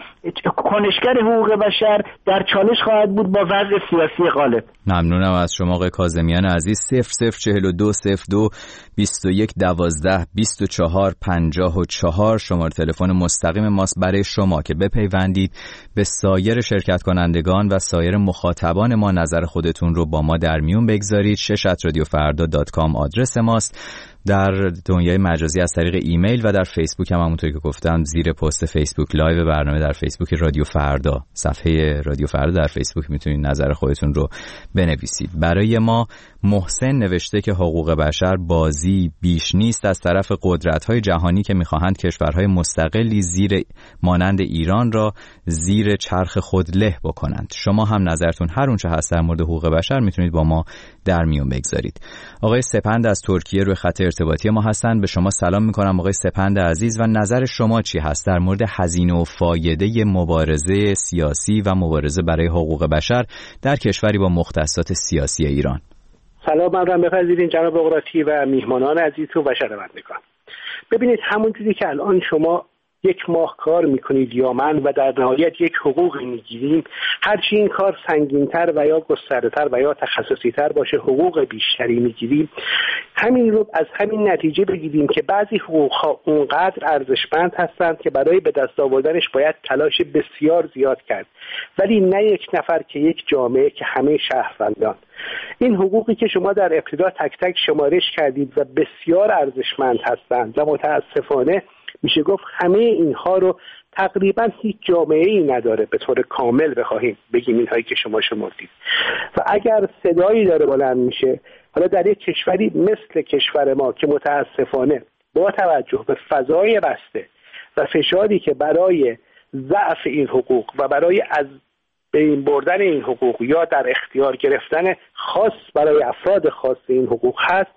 کنشگر حقوق بشر در چالش خواهد بود با وضع سیاسی غالب. ممنونم از شما آقای کاظمیان عزیز. صفر صفر چهل و دو صفر دو بیست و یک دوازده بیست و چهار پنجاه و چهار شماره تلفن مستقیم ماست برای شما که بپیوندید به سایر شرکت کنندگان و سایر مخاطبان ما، نظر خودتون رو با ما در میون بگذارید. شش ات رادیو فردا دات کام آدرس ماست. در دنیای مجازی از طریق ایمیل و در فیسبوک هم همونطوری که گفتم زیر پست فیسبوک لایو برنامه در فیسبوک رادیو فردا، صفحه رادیو فردا در فیسبوک میتونید نظر خودتون رو بنویسید. برای ما محسن نوشته که حقوق بشر بازی بیش نیست از طرف قدرت‌های جهانی که می‌خواهند کشورهای مستقلی زیر مانند ایران را زیر چرخ خود له بکنند. شما هم نظرتون هر اونچه هست در مورد حقوق بشر میتونید با ما در میون بگذارید. آقای سپند از ترکیه روی خط ارتباطی ما هستند. به شما سلام می‌کنم آقای سپند عزیز و نظر شما چی هست در مورد هزینه و فایده مبارزه سیاسی و مبارزه برای حقوق بشر در کشوری با مختصات سیاسی ایران؟ سلام، من رو بپذیرین جناب اقراتی و میهمانان عزیزتون و شنوندگان. ببینید همون چیزی که الان شما یک ماه کار میکنید یا من و در نهایت یک حقوقی میگیریم، هرچی این کار سنگینتر و یا گسترده‌تر و یا تخصصی‌تر باشه حقوق بیشتری میگیریم. همین رو از همین نتیجه بگیریم که بعضی حقوق‌ها اونقدر ارزشمند هستند که برای به دست آوردنش باید تلاش بسیار زیاد کرد، ولی نه یک نفر که یک جامعه که همه شهروندان. این حقوقی که شما در ابتدا تک تک شمارش کردید و بسیار ارزشمند هستند و متاسفانه میشه گفت همه اینها رو تقریبا هیچ جامعه‌ای نداره به طور کامل بخواهیم بگیم اینهایی که شما شمردید. و اگر صدایی داره بلند میشه، حالا در یک کشوری مثل کشور ما که متاسفانه با توجه به فضای بسته و فشاری که برای ضعف این حقوق و برای از بین بردن این حقوق یا در اختیار گرفتن خاص برای افراد خاص این حقوق هست،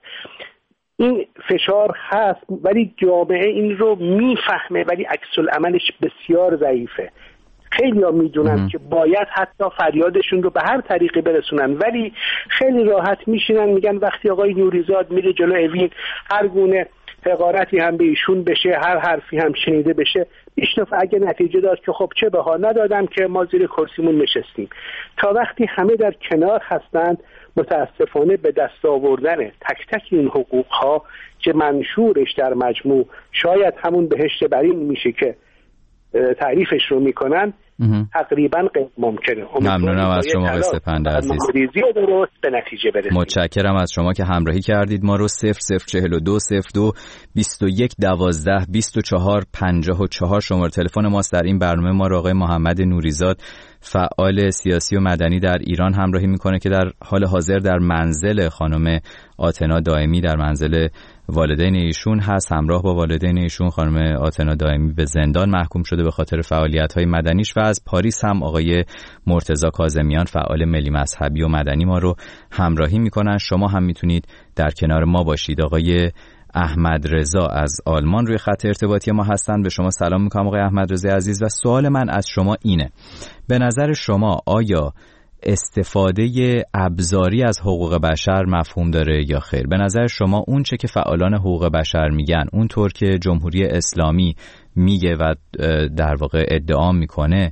این فشار هست ولی جامعه این رو میفهمه ولی عکس العملش بسیار ضعیفه. خیلی ها میدونن که باید حتی فریادشون رو به هر طریقی برسونن ولی خیلی راحت میشینن میگن وقتی آقای نوریزاد میره جلو اوین هر گونه حقارتی هم به ایشون بشه، هر حرفی هم شنیده بشه، ایشون اگه نتیجه داد که خب چه بها ندادم که ما زیر کرسیمون نشستیم. تا وقتی همه در کنار هستند متاسفانه به دست آوردن تک تک این حقوق ها که منشورش در مجموع شاید همون بهشت برین میشه که تعریفش رو میکنن تقریبا غیر ممکنه. ممنونم از شما آقای سپند عزیز. درست به نتیجه برسیم. متشکرم از شما که همراهی کردید ما رو. صفر صفر چهل و دو صفر دو بیست و یک دوازده بیست و چهار پنجاه و چهار شماره تلفن ماست. در این برنامه ما رو آقای محمد نوریزاد فعال سیاسی و مدنی در ایران همراهی میکنه که در حال حاضر در منزل خانم آتنا دائمی در منزل والدین ایشون هست. همراه با والدین ایشون خانم آتنا دائمی به زندان محکوم شده به خاطر فعالیت‌های مدنیش و از پاریس هم آقای مرتضی کاظمیان فعال ملی مذهبی و مدنی ما رو همراهی میکنن. شما هم میتونید در کنار ما باشید. آقای احمد رضا از آلمان روی خط ارتباطی ما هستند. به شما سلام میکنم آقای احمد رضا عزیز و سوال من از شما اینه: به نظر شما آیا استفاده ابزاری از حقوق بشر مفهوم داره یا خیر؟ به نظر شما اون چه که فعالان حقوق بشر میگن، اونطور که جمهوری اسلامی میگه و در واقع ادعا میکنه،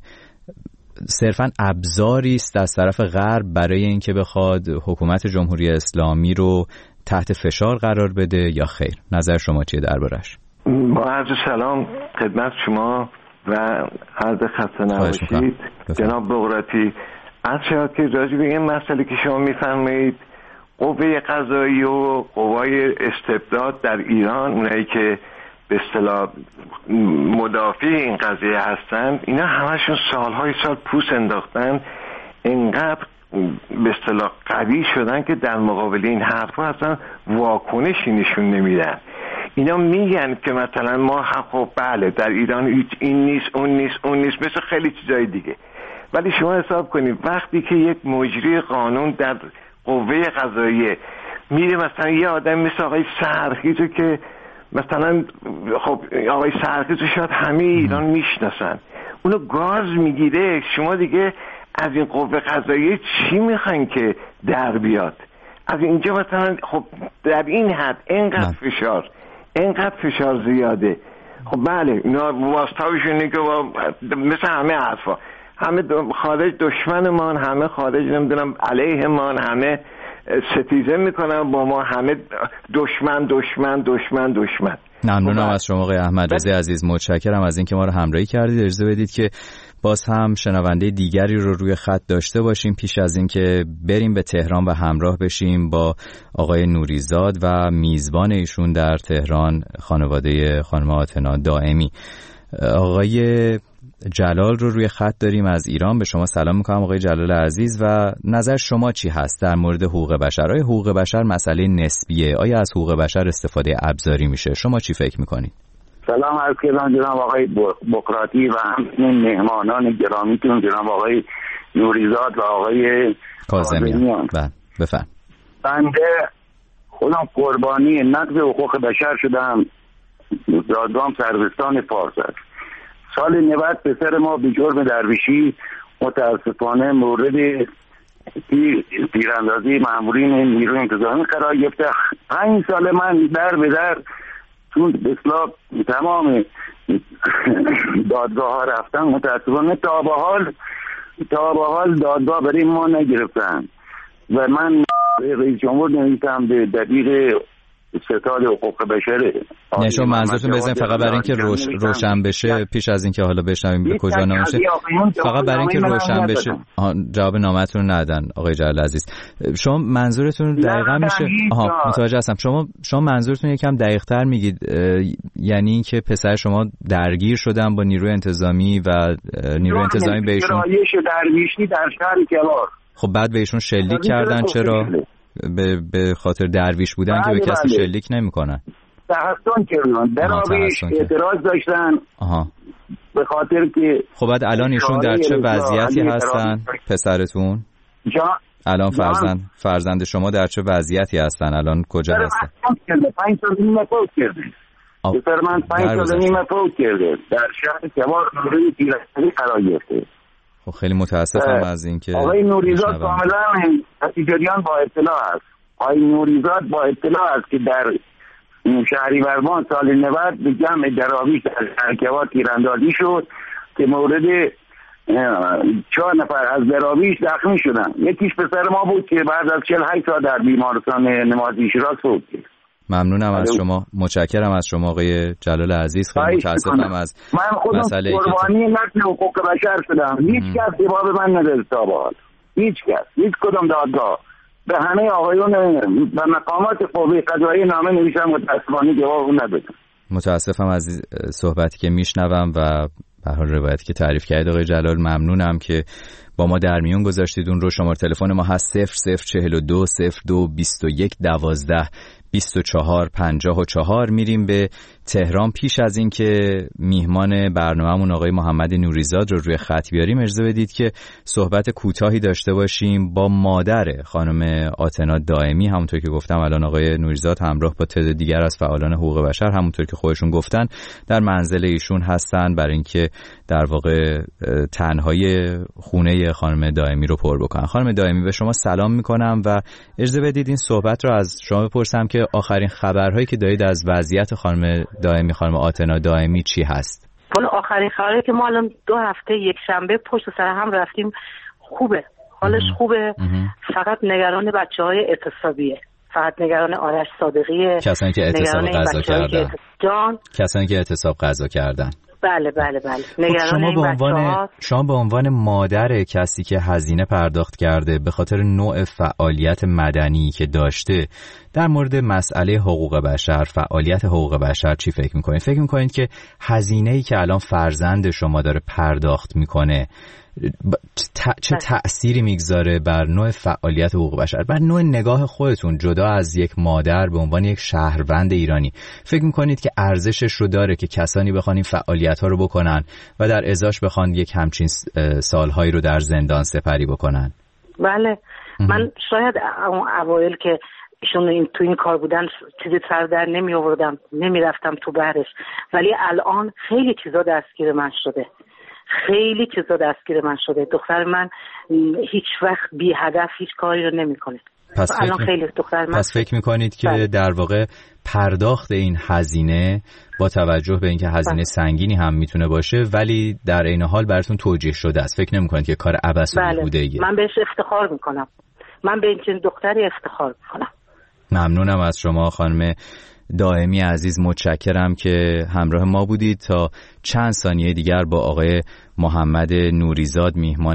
صرفاً ابزاری است از طرف غرب برای اینکه بخواد حکومت جمهوری اسلامی رو تحت فشار قرار بده یا خیر؟ نظر شما چیه دربارش؟ با عرض سلام خدمت شما و عرض خسته نباشید جناب بغراتی. از شاید که راجع به این مسئله که شما میفرمایید، قوه قضایی و قوای استبداد در ایران، اونایی که به اصطلاح مدافع این قضیه هستند، اینا همشون سالهای سال پوست انداختن، اینقدر به اصطلاح قوی شدن که در مقابل این حرفا اصلا واکنشی نشون نمیدن. اینا میگن که مثلا ما خب بله در ایران این نیست اون نیست اون نیست مثل خیلی چیزای دیگه، ولی شما حساب کنید وقتی که یک مجری قانون در قوه قضاییه میره مثلا یه آدم مثل آقای سرخیزو که مثلا خب آقای سرخیزو شاید همه ایران میشناسن، اونو گاز میگیره، شما دیگه از این قوه قضاییه چی میخواین که در بیاد؟ از اینجا مثلا خب در این حد اینقدر فشار اینقدر فشار زیاده. خب بله اینا واسطاوشون نگه مثل همه حرفا، همه خارج دشمنمان، همه خارج نمیدونم علیهمان، همه ستیزه میکنن با ما، همه دشمن دشمن دشمن دشمن. ممنونم از شما آقای احمد رضا عزیز، متشکرم از اینکه ما رو همراهی کردید. اجازه بدید که باز هم شنونده دیگری رو روی خط داشته باشیم پیش از اینکه بریم به تهران و همراه بشیم با آقای نوریزاد و میزبان ایشون در تهران، خانواده خانم آتنا دائمی. آقای جلال رو روی خط داریم از ایران. به شما سلام میکنم آقای جلال عزیز و نظر شما چی هست در مورد حقوق بشر؟ آیا حقوق بشر مسئله نسبیه؟ آیا از حقوق بشر استفاده ابزاری میشه؟ شما چی فکر میکنید؟ سلام عرض کردم جناب آقای بقراتی و همچنین مهمانان گرامیتون جناب آقای نوریزاد و آقای کاظمیان. بفرم. بنده خودم قربانی نقض حقوق بشر شدم. دادگاه سروستان فارس است. سال نود پسر ما به جرم درویشی متاسفانه مورد تیراندازی مامورین نیروی انتظامی قرار گرفته. پنج سال من در به در چون به اصطلاح تمام دادگاه ها رفتن، متاسفانه تا به حال تا به حال دادگاه برای ما نگرفتن و من رئیس جمهور نویسم به دبیر ستاد حقوق بشر. نه شما منظورتون بزنید فقط برای اینکه روش روشن بشه، پیش از اینکه حالا بشنویم به کجا نمیشه، فقط برای اینکه روشن بشه جواب نامتون رو ندن آقای جلال عزیز. شما منظورتون دقیقاً میشه؟ آها متوجه هستم. شما شما منظورتون یکم دقیق‌تر میگید، یعنی اینکه پسر شما درگیر شدن با نیروی انتظامی و نیروی انتظامی بهشون رایش درویشی در شهر کلار. خب بعد بهشون شلیک کردن. چرا؟ به به خاطر درویش بودن که به کسی شلیک نمیکنن. تحسن کردن، درویش اعتراض داشتن. آها. به خاطر که خب بعد الان ایشون در چه وضعیتی هستن پسرتون؟ جا الان فرزند فرزند شما در چه وضعیتی هستن؟ الان کجا هستن؟ پنج سال نیمه فوت کرده. پسر من پنج سال نیمه فوت کرده. در شهر کوار روی تیراندازی قرار گرفته. خب خیلی متاسفم از اینکه آقای نوریزاد کاملا نتیجریان با اطلاع است. آقای نوریزاد با اطلاع است که در شهریورماه سال نود به جمع دراویش در شهرکوار تیراندازی شد که مورد چهار نفر از دراویش زخمی شدن. یکیش پسر ما بود که بعد از چهل و هشت ساعت در بیمارستان نمازی شیراز فوت کرد. ممنونم از شما، متشکرم از شما آقای جلال عزیز. خیلی متاسفم از من خودم قربانی نقض حقوق بشر شدم. هیچ کس جواب من نداد تا به حال. هیچ کس، هیچ کدام دادگاه. به همه آقایون و مقامات قوه قضاییه نامه نوشتم، متاسفانه جواب ندادن. متاسفم از صحبتی که میشنوم و به هر روایتی که تعریف کردید آقای جلال. ممنونم که با ما در میون گذاشتید. اون رو شماره تلفن ما هست صفر صفر چهل و دو صفر دو بیست و یک دوازده بیست و چهار پنجاه و چهار. میریم به تهران. پیش از این که میهمان برنامه‌مون آقای محمد نوریزاد رو روی خط بیاریم، اجازه بدید که صحبت کوتاهی داشته باشیم با مادر خانم آتنا دائمی. همونطور که گفتم الان آقای نوریزاد همراه با تعداد دیگر از فعالان حقوق بشر، همونطور که خودشون گفتن، در منزل ایشون هستن برای اینکه در واقع تنهایی خونه خانم دائمی رو پر بکنن. خانم دائمی، به شما سلام میکنم و اجازه بدید این صحبت رو از شما بپرسم که آخرین خبرهایی که دارید از وضعیت خانم دائمی، خانم آتنا دائمی چی هست؟ والا آخرین خبری که ما الان دو هفته یک شنبه پشت سر هم رفتیم، خوبه، حالش خوبه. فقط نگران بچه‌های اعتصابیه، فقط نگران آرش صادقیه، کسانی که اعتصاب قضا کردن، جان کسانی که اعتصاب قضا کردن. بله بله بله. نگران شما به عنوان ها... شما به عنوان مادر کسی که هزینه پرداخت کرده به خاطر نوع فعالیت مدنی که داشته، در مورد مسئله حقوق بشر، فعالیت حقوق بشر چی فکر میکنید؟ فکر میکنید که هزینه‌ای که الان فرزند شما داره پرداخت میکنه چه تأثیری میگذاره بر نوع فعالیت حقوق بشر، بر نوع نگاه خودتون جدا از یک مادر به عنوان یک شهروند ایرانی؟ فکر میکنید که ارزشش رو داره که کسانی بخوان این فعالیت ها رو بکنن و در ازاش بخوان یک همچین سالهایی رو در زندان سپری بکنن؟ بله. من شاید اون اوایل که ایشون این تو این کار بودن چیزی سر در نمی آوردم، نمی رفتم تو بحرش، ولی الان خیلی چیزا دستگیر من شده، خیلی چیزا دستگیر من شده. دختر من هیچ وقت بی هدف هیچ کاری رو نمیکنه. پس الان فکر خیلی دختر من پس فکر میکنید که بله. در واقع پرداخت این هزینه با توجه به اینکه هزینه بله. سنگینی هم میتونه باشه، ولی در این حال براتون توجیه شده است. فکر نمیکنید که کار عبث و بیهوده‌ایه؟ من بهش افتخار میکنم، من به این دختری افتخار میکنم. ممنونم از شما خانم دائمی عزیز، متشکرم که همراه ما بودید. تا چند ثانیه دیگر با آقای محمد نوریزاد میهمان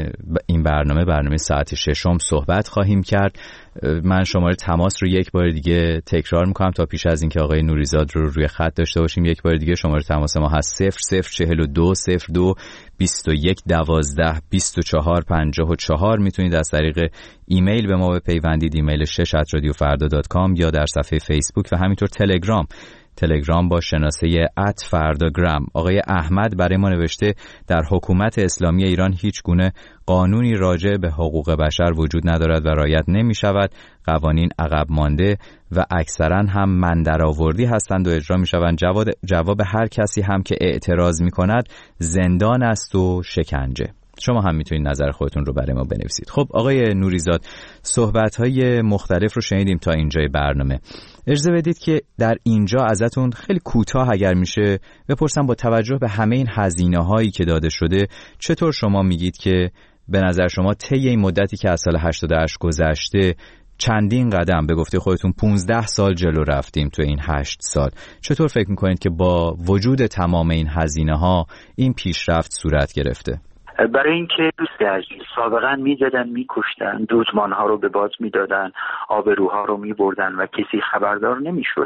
این برنامه برنامه ساعت ششم صحبت خواهیم کرد. من شماره تماس رو یک بار دیگه تکرار میکنم تا پیش از اینکه آقای نوریزاد رو روی خط داشته باشیم. یک بار دیگه شماره تماس ما هست صفر صفر چهل و دو صفر دو بیست و یک دوازده بیست و چهار پنجاه و چهار. میتونید از طریق ایمیل به ما بپیوندید، ایمیل شش ات رادیو فردا دات کام، یا در صفحه فیسبوک و همینطور تلگرام تلگرام با شناسه ات فرداگرام. آقای احمد برای ما نوشته در حکومت اسلامی ایران هیچ گونه قانونی راجع به حقوق بشر وجود ندارد و رعایت نمی شود. قوانین عقب مانده و اکثرا هم من درآوردی هستند و اجرا می شوند. جواب, جواب هر کسی هم که اعتراض می کند زندان است و شکنجه. شما هم میتونید نظر خودتون رو برای ما بنویسید. خب آقای نوریزاد، صحبت‌های مختلف رو شنیدیم تا اینجای برنامه. اجازه بدید که در اینجا ازتون خیلی کوتاه اگر میشه بپرسم، با توجه به همه این هزینه‌هایی که داده شده، چطور شما میگید که به نظر شما طی این مدتی که از سال هشتاد و هشت گذشته چندین قدم، به گفته خودتون پونزده سال جلو رفتیم تو این هشت سال، چطور فکر میکنید که با وجود تمام این هزینه‌ها این پیشرفت صورت گرفته؟ برای اینکه دوست عزیز سابقا میزدن میکشتن، دزدمانها رو به باز میدادن، آبروها رو میبردن و کسی خبردار نمیشد.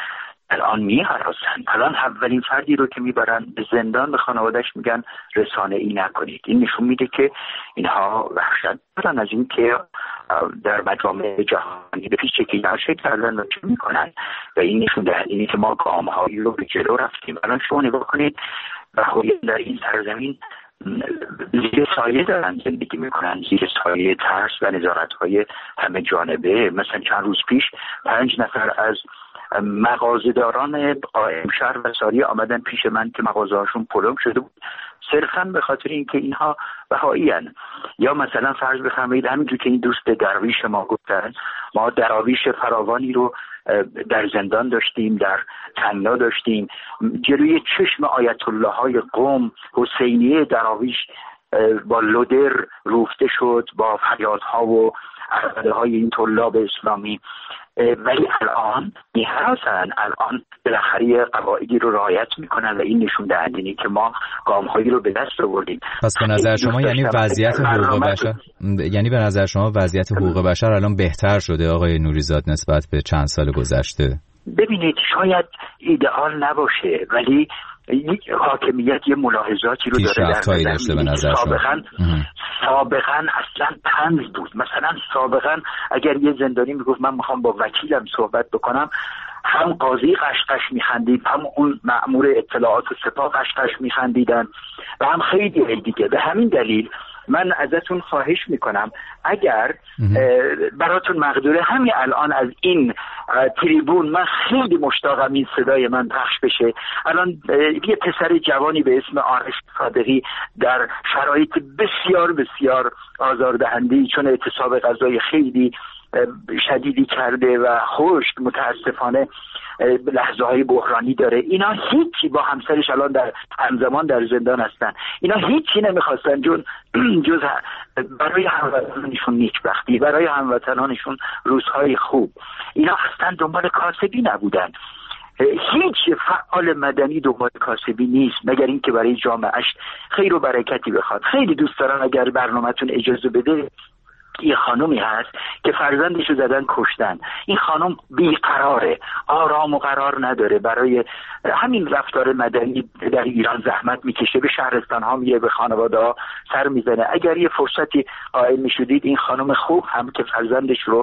الان میهراسن. الان اولین فردی رو که میبرن به زندان به خانواده‌اش میگن رسانه ای نکنید. این نشون میده که اینها وحشت دارن از این که در مجامع جهانی به پیش چکیده‌اش کردن و چه میکنن، و این نشون دهنده اینه که ما گام‌هایی رو به جلو رفتیم. الان شما نگاه کنید بهاییان در این سرزمین زیر سایه دارن زندگی میکنن، زیر سایه ترس و نظارت‌های همه جانبه. مثلا چند روز پیش پنج نفر از مغازه‌داران قائم شهر و ساری آمدن پیش من که مغازه‌هاشون پلم شده بود، صرفاً به خاطر اینکه اینها بهائی‌اند. یا مثلا فرض بفرمایید همینجور که این دوست درویش ما گفتن، ما دراویش فراوانی رو در زندان داشتیم، در تنگنا داشتیم، جلوی چشم آیت الله های قم حسینیه دراویش با لودر روفته شد، با فریادها و عربده های این طلاب اسلامی. ولی الان میهراسن، الان بالاخره قواعدی رو رعایت میکنن و این نشون دهنده اینه که ما گام‌هایی رو به دست آوردیم. پس به نظر شما یعنی وضعیت حقوق بشر یعنی به نظر شما وضعیت حقوق بشر الان بهتر شده آقای نوریزاد نسبت به چند سال گذشته؟ ببینید شاید ایدئال نباشه، ولی یک حاکمیت یه ملاحظاتی رو داره در داشته به نظر سابقاً سابقاً اصلا طنز بود. مثلا سابقاً اگر یه زندانی میگفت من میخوام با وکیلم صحبت بکنم، هم قاضی قشقش میخندید، هم اون مأمور اطلاعات و سپاه قشقش میخندیدن و هم خیلی دیگه. به همین دلیل من ازتون خواهش میکنم اگر براتون مقدوره همین الان از این تریبون، من خیلی مشتاقم این صدای من پخش بشه. الان یه پسر جوانی به اسم آرش صادقی در شرایط بسیار بسیار آزاردهنده‌ای، چون اعتصاب غذای خیلی شدیدی کرده و خشک متاسفانه لحظه های بحرانی داره، اینا هیچی با همسرش الان در همزمان در زندان هستن، اینا هیچی نمیخواستن جز جز برای هموطنانشون نیکبختی، برای هموطنانشون روزهای خوب. اینا اصلا دنبال کاسبی نبودن. هیچ فعال مدنی دنبال کاسبی نیست مگر اینکه برای جامعهش خیر و برکتی بخواد. خیلی دوست دارم اگر برنامه‌تون اجازه بده، یه خانومی هست که فرزندشو زدن کشتن. این خانم بیقراره، آرام و قرار نداره، برای همین رفتار مدنی در ایران زحمت میکشه، به شهرستان ها میره، به خانواده ها سر میزنه. اگر یه فرصتی قائل میشدید این خانم خوب هم که فرزندش رو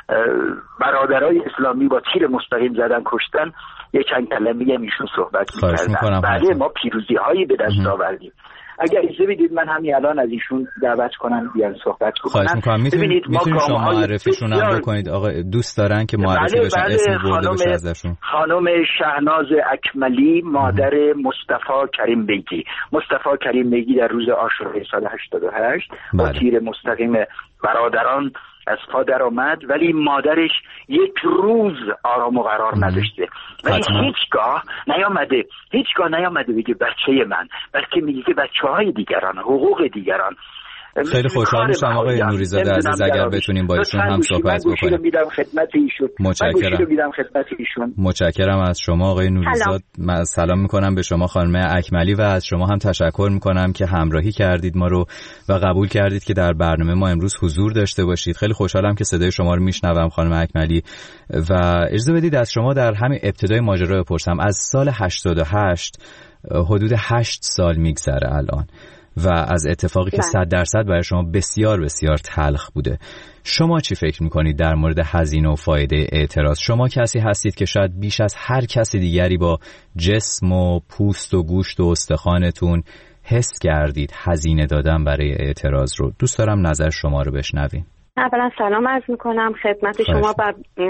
برادرای اسلامی با تیر مستقیم زدن کشتن، یه چند کلمه هم ایشون صحبت میکردن. بله ما پیروزی هایی به دست آوردیم. اگر اجازه بدید من همین الان از ایشون دعوت کنم بیان صحبت کنم. ببینید میتونید شما معرفیشون هم بکنید. آقا دوست دارن که معرفی بشن، اسم برده بشه ازشون. خانم شهناز اکملی، مادر مصطفی کریم بیگی. مصطفی کریم بیگی در روز عاشورای سال هشتاد و هشت با تیر مستقیم برادران از پا در آمد، ولی مادرش یک روز آرام و قرار نداشته، ولی هیچگاه نیامده هیچگاه نیامده بگه بچه من، بلکه میگه که بچه های دیگران، حقوق دیگران. خیلی خوشحال میشم آقای نوریزاده عزیز اگر بتونیم با ایشون هم صحبت بکنیم. میدم خدمت ایشون. متشکرم. میدم خدمت ایشون. متشکرم از شما آقای نوریزاده. من سلام میکنم به شما خانم اکملی و از شما هم تشکر میکنم که همراهی کردید ما رو و قبول کردید که در برنامه ما امروز حضور داشته باشید. خیلی خوشحالم که صدای شما رو میشنوم خانم اکملی و اجازه بدید از شما در همین ابتدای ماجرا بپرسم. از سال هشتاد و هشت حدود هشت سال میگذره الان و از اتفاقی که صد درصد برای شما بسیار بسیار تلخ بوده. شما چی فکر میکنید در مورد هزینه و فایده اعتراض؟ شما کسی هستید که شاید بیش از هر کسی دیگری با جسم و پوست و گوشت و استخوانتون حس کردید هزینه دادن برای اعتراض رو. دوست دارم نظر شما رو بشنویم. اولا سلام عرض میکنم خدمت شما و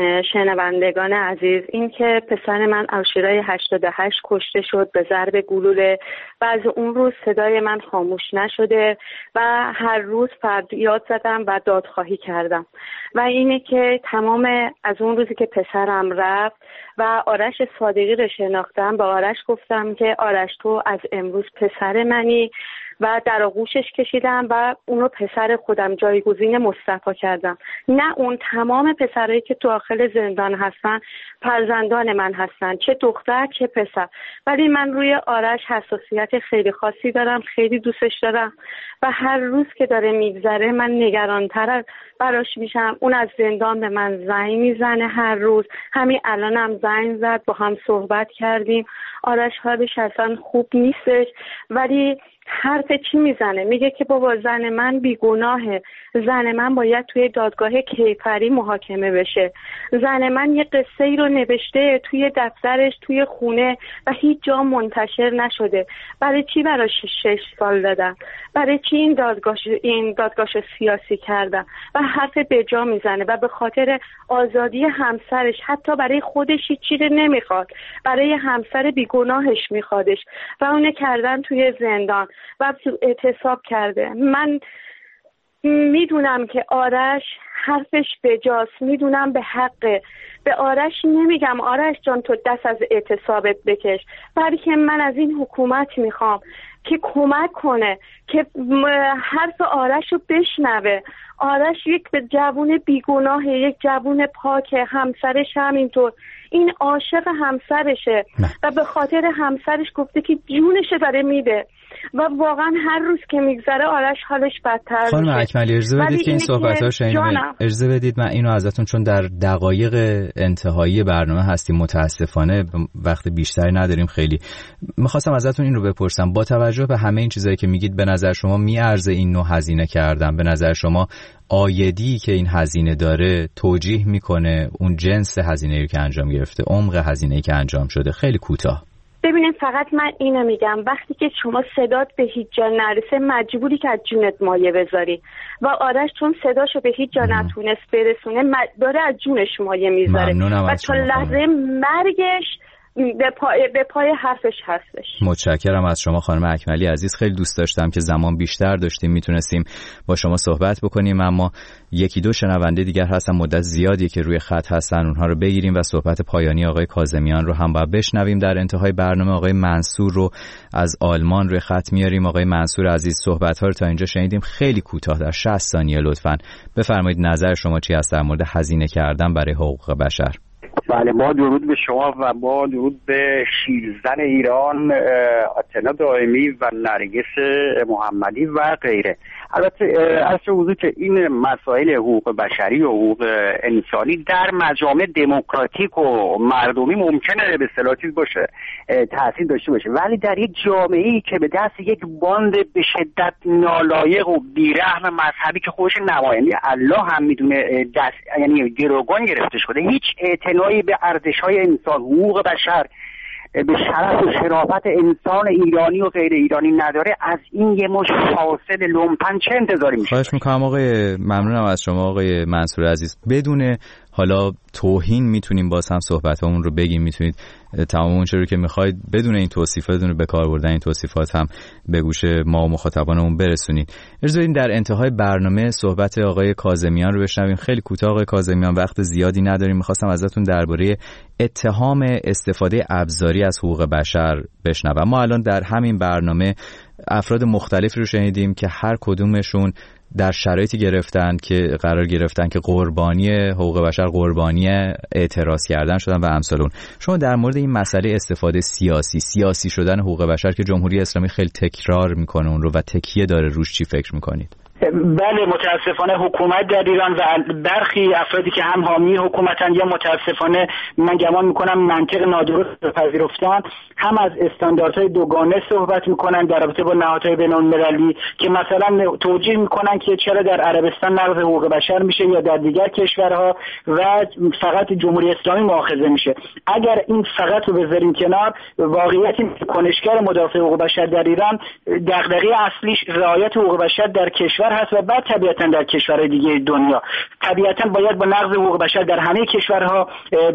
شنوندگان عزیز. این که پسر من عاشورای هشتاد و هشت کشته شد به ضرب گلوله و از اون روز صدای من خاموش نشده و هر روز فریاد زدم و دادخواهی کردم و اینه که تمام از اون روزی که پسرم رفت و آرش صادقی رو شناختم، به آرش گفتم که آرش تو از امروز پسر منی و در آغوشش کشیدم و اونو پسر خودم جایگزین مصطفی کردم. نه اون تمام پسرایی که تو داخل زندان هستن فرزندان من هستن، چه دختر چه پسر، ولی من روی آرش حساسیت خیلی خاصی دارم، خیلی دوستش دارم و هر روز که داره میگذره من نگرانتر براش میشم. اون از زندان به من زنگ میزنه هر روز، همین الانم هم زنگ زد، با هم صحبت کردیم. آرش حالش اصلا خوب نیستش ولی حرف چی میزنه؟ میگه که بابا زن من بیگناهه، زن من باید توی دادگاه کیفری محاکمه بشه، زن من یه قصه ای رو نوشته توی دفترش توی خونه و هیچ جا منتشر نشده. برای چی براش شش سال دادن؟ برای چی این دادگاه این دادگاهش سیاسی کردن؟ و حرف بجا میزنه و به خاطر آزادی همسرش حتی برای خودش هیچی رو نمیخواد، برای همسر بیگناهش میخوادش و اونه کردن توی زندان و اعتصاب کرده. من میدونم که آرش حرفش بجاست، میدونم به حقه. به آرش نمیگم آرش جان تو دست از اعتصابت بکش، بلکه من از این حکومت میخوام که کمک کنه که حرف آرش رو بشنوه. آرش یک جوون بیگناه، یک جوون پاکه، همسرش همینطور، این عاشق همسرشه نه. و به خاطر همسرش گفته که جونش داره میده و واقعا هر روز که میگذره آرش حالش بدتر میشه. خانم اکملی اجازه بدید که این صحبت‌ها رو شنیدیم. اجازه بدید من اینو ازتون، چون در دقایق انتهایی برنامه هستیم متاسفانه وقت بیشتری نداریم، خیلی می‌خواستم ازتون این رو بپرسم، با توجه به همه این چیزایی که میگید به نظر شما میارزه این نوع هزینه کردن؟ به نظر شما آیدی که این هزینه داره توجیه میکنه اون جنس هزینه‌ای که انجام گرفته، عمق هزینه‌ای که انجام شده؟ خیلی کوتاه. ببینید فقط من اینو میگم، وقتی که شما صدات به هیچ جا نرسه مجبوری که از جونت مایه بذاری و آرش چون صداشو به هیچ جا نتونست برسونه داره از جونش مایه میذاره و تا لحظه مرگش به پای, به پای حرفش هستش. متشکرم از شما خانم اکملی عزیز. خیلی دوست داشتم که زمان بیشتر داشتیم میتونستیم با شما صحبت بکنیم، اما یکی دو شنونده دیگر هستن مدت زیادی که روی خط هستن، اونها رو بگیریم و صحبت پایانی آقای کاظمیان رو هم باید بشنویم. در انتهای برنامه آقای منصور رو از آلمان روی خط میاریم. آقای منصور عزیز صحبت ها رو تا اینجا شنیدیم، خیلی کوتاه در شصت ثانیه لطفاً بفرمایید نظر شما چی است در مورد هزینه کردن برای حقوق بشر. بله، با درود به شما و با درود به شیرزن ایران آتنا دائمی و نرگس محمدی و غیره. البته از چه حضور که این مسائل حقوق بشری و حقوق انسانی در مجامع دموکراتیک و مردمی ممکنه به اصطلاح چیز باشه، تاثیر داشته باشه، ولی در یک جامعه‌ای که به دست یک باند به شدت نالایق و بیرحم مذهبی که خودش نماینده الله هم میدونه دست یعنی گروگان گرفته شده، هیچ اعتنایی به ارزش‌های انسان، حقوق بشر، به شرف و شرافت انسان ایرانی و غیر ایرانی نداره، از این یه مش فاسد لومپن چه انتظاری میشه؟ خواهش میکنم آقای، ممنونم از شما آقای منصور عزیز. بدون حالا توهین میتونیم باز هم صحبتامون رو بگیم، میتونید تمام اون چیزی که میخواید بدون این توصیفات، بدون به کار بردن این توصیفات هم به گوش ما و مخاطبانمون برسونید. اجازه بدید در انتهای برنامه صحبت آقای کاظمیان رو بشنویم. خیلی کوتاه آقای کاظمیان، وقت زیادی نداریم. میخواستم ازتون درباره اتهام استفاده ابزاری از حقوق بشر بشنوم. ما الان در همین برنامه افراد مختلفی رو شنیدیم که هر کدومشون در شرایطی گرفتن که قرار گرفتن که قربانی حقوق بشر، قربانی اعتراض کردن شدن و امثال اون. شما در مورد این مسئله استفاده سیاسی سیاسی شدن حقوق بشر که جمهوری اسلامی خیلی تکرار میکنه اون رو و تکیه داره روش، چی فکر میکنید؟ بله، متاسفانه حکومت در ایران و برخی افرادی که هم حامی حکومتن یا متاسفانه من گمان میکنم منطق نادرست پذیرفتن، هم از استانداردهای دوگانه صحبت میکنن در رابطه با نهادهای بین‌المللی که مثلا توجیه میکنن که چرا در عربستان نقض حقوق بشر میشه یا در دیگر کشورها و فقط جمهوری اسلامی مؤاخذه میشه. اگر این فقط رو بذاریم کنار، واقعیت این کنشگر مدافع حقوق بشر در ایران دغدغه اصلیش رعایت حقوق بشر در کشور هست و بعد طبیعتا در کشورهای دیگه دنیا. طبیعتا باید با نقض حقوق بشر در همه کشورها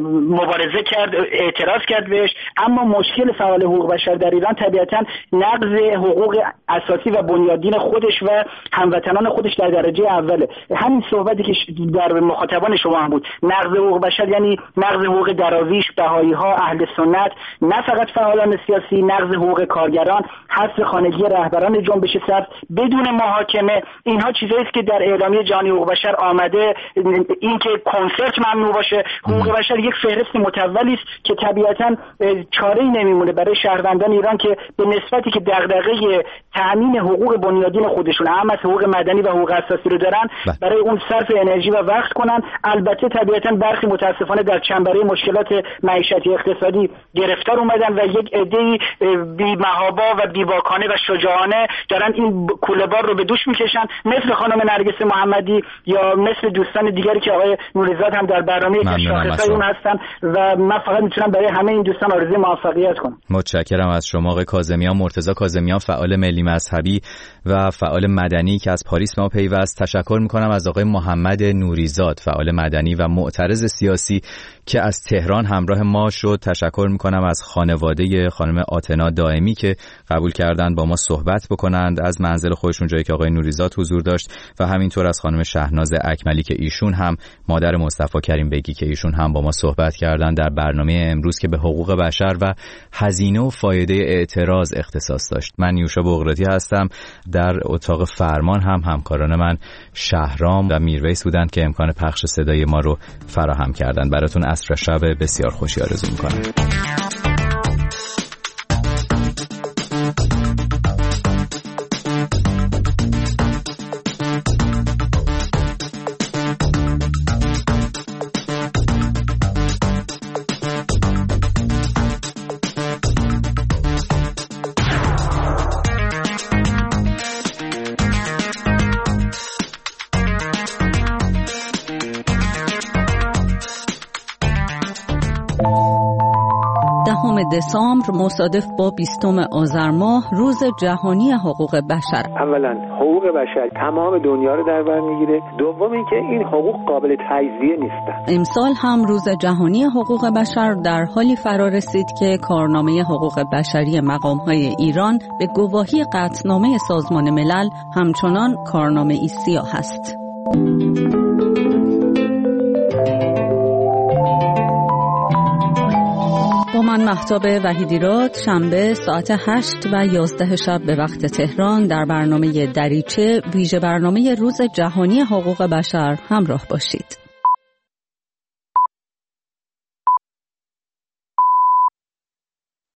مبارزه کرد، اعتراض کرد بهش، اما مشکل فعال حقوق بشر در ایران طبیعتا نقض حقوق اساسی و بنیادین خودش و هموطنان خودش در درجه اوله. همین صحبتی که در مخاطبان شما هم بود، نقض حقوق بشر یعنی نقض حقوق دراویش، بهایی ها، اهل سنت، نه فقط فعالان سیاسی، نقض حقوق کارگران، حذف خانگی رهبران جنبش سبز بدون محاکمه. اینها چیزایی است که در اعلامیه جهانی حقوق بشر آمده. اینکه کنسرت ممنوع باشه، حقوق بشر یک فهرست متولی است که طبیعتا چاره‌ای نمیمونه برای شهروندان ایران که به نسبتی که دغدغه تامین حقوق بنیادین خودشون، اهم از حقوق مدنی و حقوق اساسی رو دارن، برای اون صرف انرژی و وقت کنن. البته طبیعتا برخی متاسفانه در چنبره مشکلات معیشتی اقتصادی گرفتار اومدن و یک عده‌ای بی‌محابا و بی‌باکانه و شجاعانه دارن این کوله‌بار رو به دوش میکشن، مثل خانم نرگس محمدی یا مثل دوستان دیگری که آقای نوریزاد هم در برنامه شاخصای اون هستن و من فقط میتونم برای همه این دوستان آرزوی موفقیت کنم. متشکرم از شما آقای کاظمیان. مرتضی کاظمیان، فعال ملی مذهبی و فعال مدنی که از پاریس ما پیوست. تشکر میکنم از آقای محمد نوریزاد، فعال مدنی و معترض سیاسی که از تهران همراه ما شد. تشکر میکنم از خانواده خانم آتنا دائمی که قبول کردند با ما صحبت بکنند از منزل خودشون، جایی که آقای نوریزاد حضور داشت، و همینطور از خانم شهناز اکملی که ایشون هم مادر مصطفی کریم بیگی که ایشون هم با ما صحبت کردند در برنامه امروز که به حقوق بشر و هزینه و فایده اعتراض اختصاص داشت. من نیوشا بغراتی هستم. در اتاق فرمان هم همکاران من شهرام و میرویس بودند که امکان پخش صدای ما رو فراهم کردند. براتون عصر شب بسیار خوشی آرزو می‌کنم. هفدهم دسامبر مصادف با بیستم آذر ماه روز جهانی حقوق بشر. اولا حقوق بشر تمام دنیا رو در بر میگیره، دوم اینکه این حقوق قابل تجزیه نیستن. امسال هم روز جهانی حقوق بشر در حالی فرا رسید که کارنامه حقوق بشری مقام‌های ایران به گواهی قطعنامه سازمان ملل همچنان کارنامه‌ای سیاه است. با من مهتاب وحیدیراد شنبه ساعت هشت و یازده شب به وقت تهران در برنامه دریچه ویژه برنامه روز جهانی حقوق بشر همراه باشید.